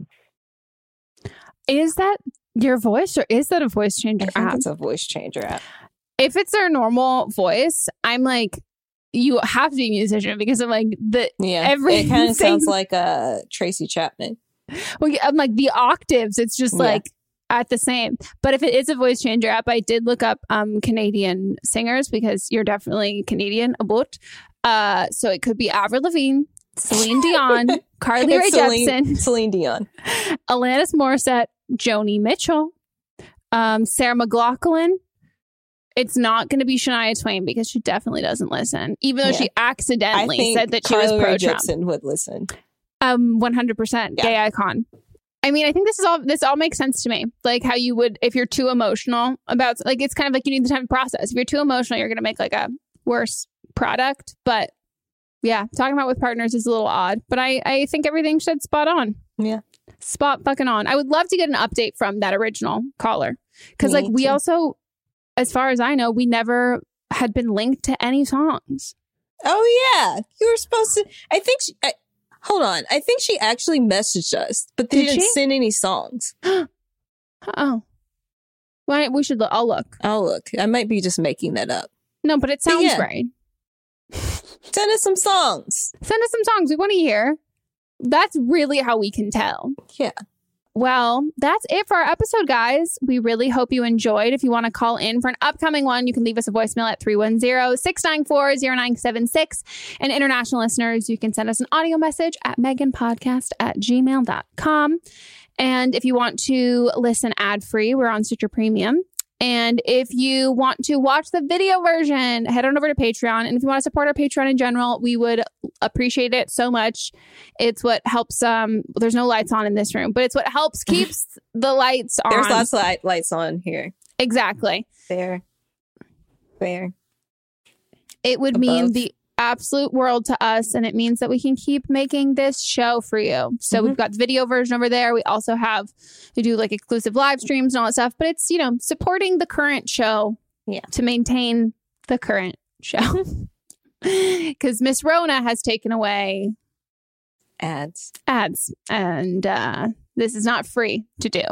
Speaker 7: Is that your voice or is that a voice changer app?
Speaker 8: I think it's a voice changer app.
Speaker 7: If it's their normal voice, I'm like, you have to be a musician because I'm like
Speaker 8: it kind of sounds like Tracy Chapman.
Speaker 7: Well, I'm like the octaves. It's just like at the same. But if it is a voice changer app, I did look up Canadian singers because you're definitely Canadian about. So it could be Avril Lavigne, Celine Dion, Carly Rae Jepsen,
Speaker 8: Celine Dion,
Speaker 7: Alanis Morissette, Joni Mitchell, Sarah McLachlan. It's not going to be Shania Twain because she definitely doesn't listen, even though she accidentally said that she was pro-Trump.
Speaker 8: Jepsen would listen.
Speaker 7: 100% gay icon. I mean, I think this all makes sense to me. Like how you would, if you're too emotional about, like, it's kind of like you need the time to process. If you're too emotional, you're going to make like a worse product. But Yeah, talking about with partners is a little odd, but I think everything should spot on.
Speaker 8: Yeah.
Speaker 7: Spot fucking on. I would love to get an update from that original caller. Because like we also, as far as I know, we never had been linked to any songs.
Speaker 8: Oh, yeah. You were supposed to. I think hold on. I think she actually messaged us, but they didn't send any songs.
Speaker 7: Oh. Well, we should look. I'll look. I
Speaker 8: might be just making that up.
Speaker 7: No, but it sounds right.
Speaker 8: Send us some songs.
Speaker 7: We want to hear. That's really how we can tell.
Speaker 8: Yeah.
Speaker 7: Well, that's it for our episode, guys. We really hope you enjoyed. If you want to call in for an upcoming one, you can leave us a voicemail at 310-694-0976. And international listeners, you can send us an audio message at meganpodcast@gmail.com. And if you want to listen ad-free, we're on Stitcher Premium. And if you want to watch the video version, head on over to Patreon. And if you want to support our Patreon in general, we would appreciate it so much. It's what helps. There's no lights on in this room, but it's what helps keeps the lights on.
Speaker 8: There's lots of lights on here.
Speaker 7: Exactly.
Speaker 8: There.
Speaker 7: It would mean the absolute world to us, and it means that we can keep making this show for you. So we've got the video version over there. We also we do like exclusive live streams and all that stuff, but it's, supporting the current show to maintain the current show. Because Miss Rona has taken away
Speaker 8: ads,
Speaker 7: and this is not free to do.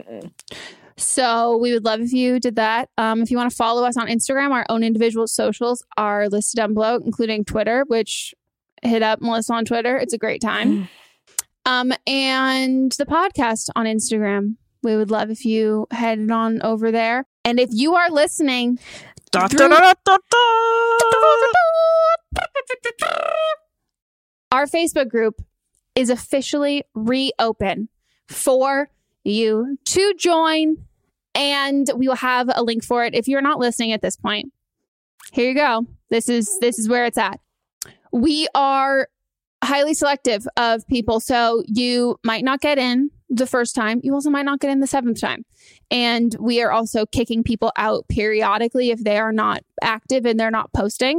Speaker 7: So we would love if you did that. If you want to follow us on Instagram, our own individual socials are listed down below, including Twitter, which hit up Melissa on Twitter. It's a great time. And the podcast on Instagram. We would love if you headed on over there. And if you are listening, our Facebook group is officially reopened for you to join, and we will have a link for it. If you're not listening at this point, here you go. This is where it's at. We are highly selective of people, so you might not get in the first time. You also might not get in the 7th time. And we are also kicking people out periodically if they are not active and they're not posting.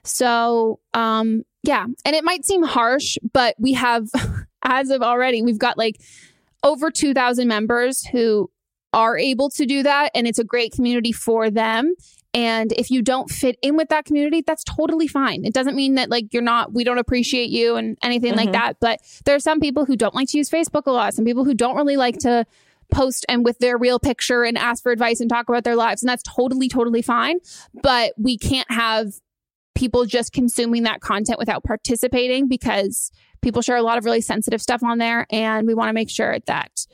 Speaker 7: So yeah, and it might seem harsh, but we have, as of already, we've got like over 2,000 members who are able to do that. And it's a great community for them. And if you don't fit in with that community, that's totally fine. It doesn't mean that like we don't appreciate you and anything like that. But there are some people who don't like to use Facebook a lot. Some people who don't really like to post and with their real picture and ask for advice and talk about their lives. And that's totally, totally fine. But we can't have people just consuming that content without participating, because people share a lot of really sensitive stuff on there. And we want to make sure that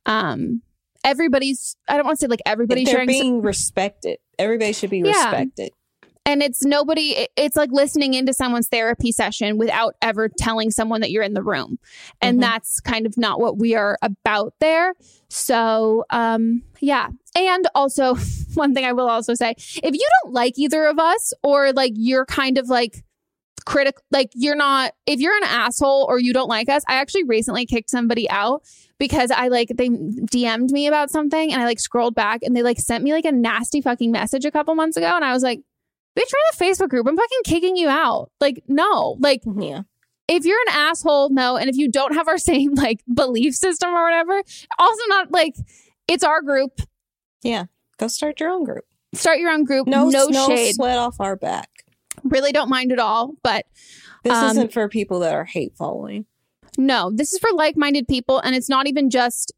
Speaker 7: everybody's, I don't want to say like everybody's
Speaker 8: they're
Speaker 7: sharing.
Speaker 8: Being respected. Everybody should be respected.
Speaker 7: And it's like listening into someone's therapy session without ever telling someone that you're in the room. And that's kind of not what we are about there. So, yeah. And also, one thing I will also say, if you don't like either of us, or like you're kind of like critical, like if you're an asshole or you don't like us, I actually recently kicked somebody out because they DM'd me about something, and I like scrolled back and they like sent me like a nasty fucking message a couple months ago. And I was like, bitch, we're in a Facebook group. I'm fucking kicking you out. Like, no, like, if you're an asshole, no. And if you don't have our same like belief system or whatever, also not like, it's our group.
Speaker 8: Yeah. Go start your own group.
Speaker 7: Start your own group. No shade.
Speaker 8: Sweat off our back.
Speaker 7: Really don't mind at all. But
Speaker 8: this isn't for people that are hate following.
Speaker 7: No, this is for like-minded people. And it's not even just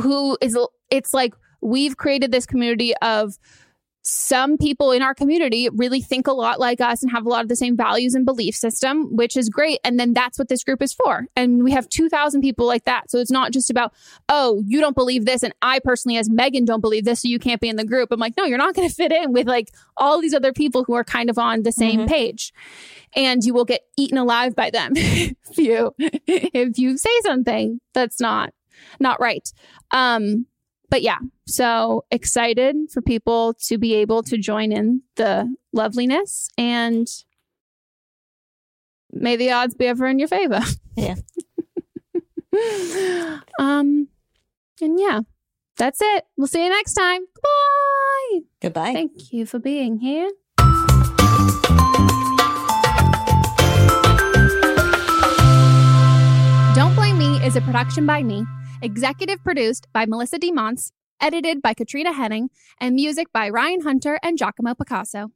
Speaker 7: it's like we've created this community of some people in our community really think a lot like us and have a lot of the same values and belief system, which is great. And then that's what this group is for. And we have 2,000 people like that. So it's not just about, oh, you don't believe this, and I personally as Megan don't believe this, so you can't be in the group. I'm like, no, you're not going to fit in with like all these other people who are kind of on the same page. And you will get eaten alive by them if you say something that's not right. But yeah, so excited for people to be able to join in the loveliness, and may the odds be ever in your favor.
Speaker 8: Yeah.
Speaker 7: And yeah, that's it. We'll see you next time. Goodbye.
Speaker 8: Goodbye.
Speaker 7: Thank you for being here. is a production by me, executive produced by Melissa DeMonts, edited by Katrina Henning, and music by Ryan Hunter and Giacomo Picasso.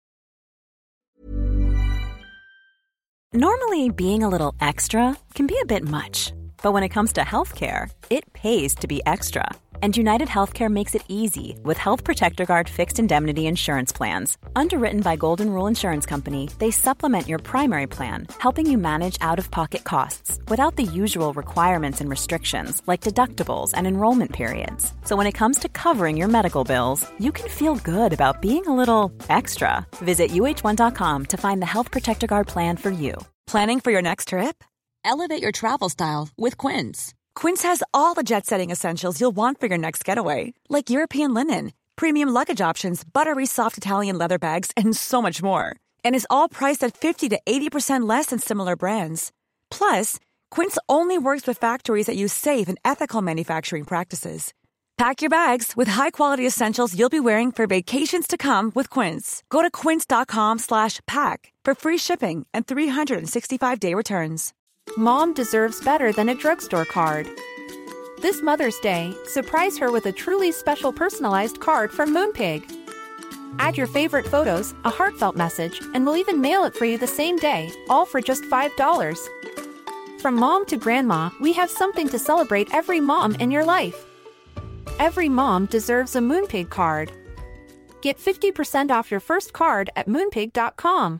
Speaker 4: Normally, being a little extra can be a bit much, but when it comes to healthcare, it pays to be extra. And United Healthcare makes it easy with Health Protector Guard fixed indemnity insurance plans. Underwritten by Golden Rule Insurance Company, they supplement your primary plan, helping you manage out-of-pocket costs without the usual requirements and restrictions like deductibles and enrollment periods. So when it comes to covering your medical bills, you can feel good about being a little extra. Visit uh1.com to find the Health Protector Guard plan for you.
Speaker 21: Planning for your next trip? Elevate your travel style with Quince. Quince has all the jet-setting essentials you'll want for your next getaway, like European linen, premium luggage options, buttery soft Italian leather bags, and so much more. And is all priced at 50 to 80% less than similar brands. Plus, Quince only works with factories that use safe and ethical manufacturing practices. Pack your bags with high-quality essentials you'll be wearing for vacations to come with Quince. Go to quince.com/pack for free shipping and 365-day returns.
Speaker 17: Mom deserves better than a drugstore card. This Mother's Day, surprise her with a truly special personalized card from Moonpig. Add your favorite photos, a heartfelt message, and we'll even mail it for you the same day, all for just $5. From mom to grandma, we have something to celebrate every mom in your life. Every mom deserves a Moonpig card. Get 50% off your first card at Moonpig.com.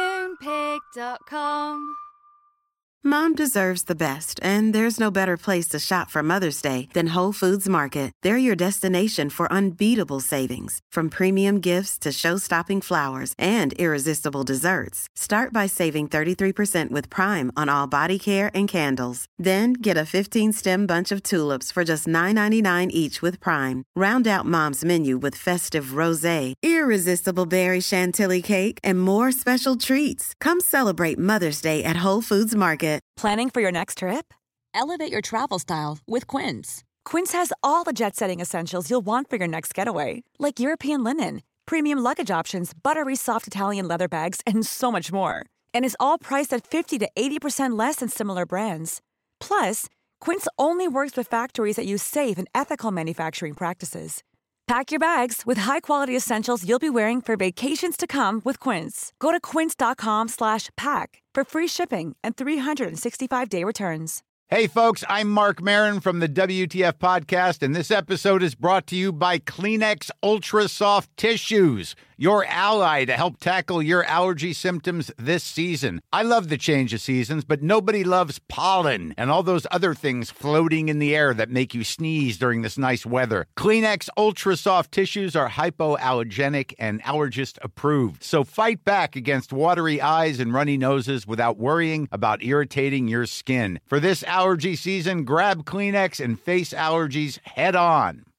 Speaker 3: Moonpig.com. Mom deserves the best, and there's no better place to shop for Mother's Day than Whole Foods Market. They're your destination for unbeatable savings, from premium gifts to show-stopping flowers and irresistible desserts. Start by saving 33% with Prime on all body care and candles. Then get a 15-stem bunch of tulips for just $9.99 each with Prime. Round out Mom's menu with festive rosé, irresistible berry chantilly cake, and more special treats. Come celebrate Mother's Day at Whole Foods Market.
Speaker 21: Planning for your next trip? Elevate your travel style with Quince. Quince has all the jet-setting essentials you'll want for your next getaway, like European linen, premium luggage options, buttery soft Italian leather bags, and so much more. And is all priced at 50 to 80% less than similar brands. Plus, Quince only works with factories that use safe and ethical manufacturing practices. Pack your bags with high-quality essentials you'll be wearing for vacations to come with Quince. Go to quince.com/pack for free shipping and 365-day returns.
Speaker 5: Hey, folks, I'm Mark Maron from the WTF Podcast, and this episode is brought to you by Kleenex Ultra Soft Tissues, your ally to help tackle your allergy symptoms this season. I love the change of seasons, but nobody loves pollen and all those other things floating in the air that make you sneeze during this nice weather. Kleenex Ultra Soft Tissues are hypoallergenic and allergist approved, so fight back against watery eyes and runny noses without worrying about irritating your skin. For this allergy season, grab Kleenex and face allergies head on.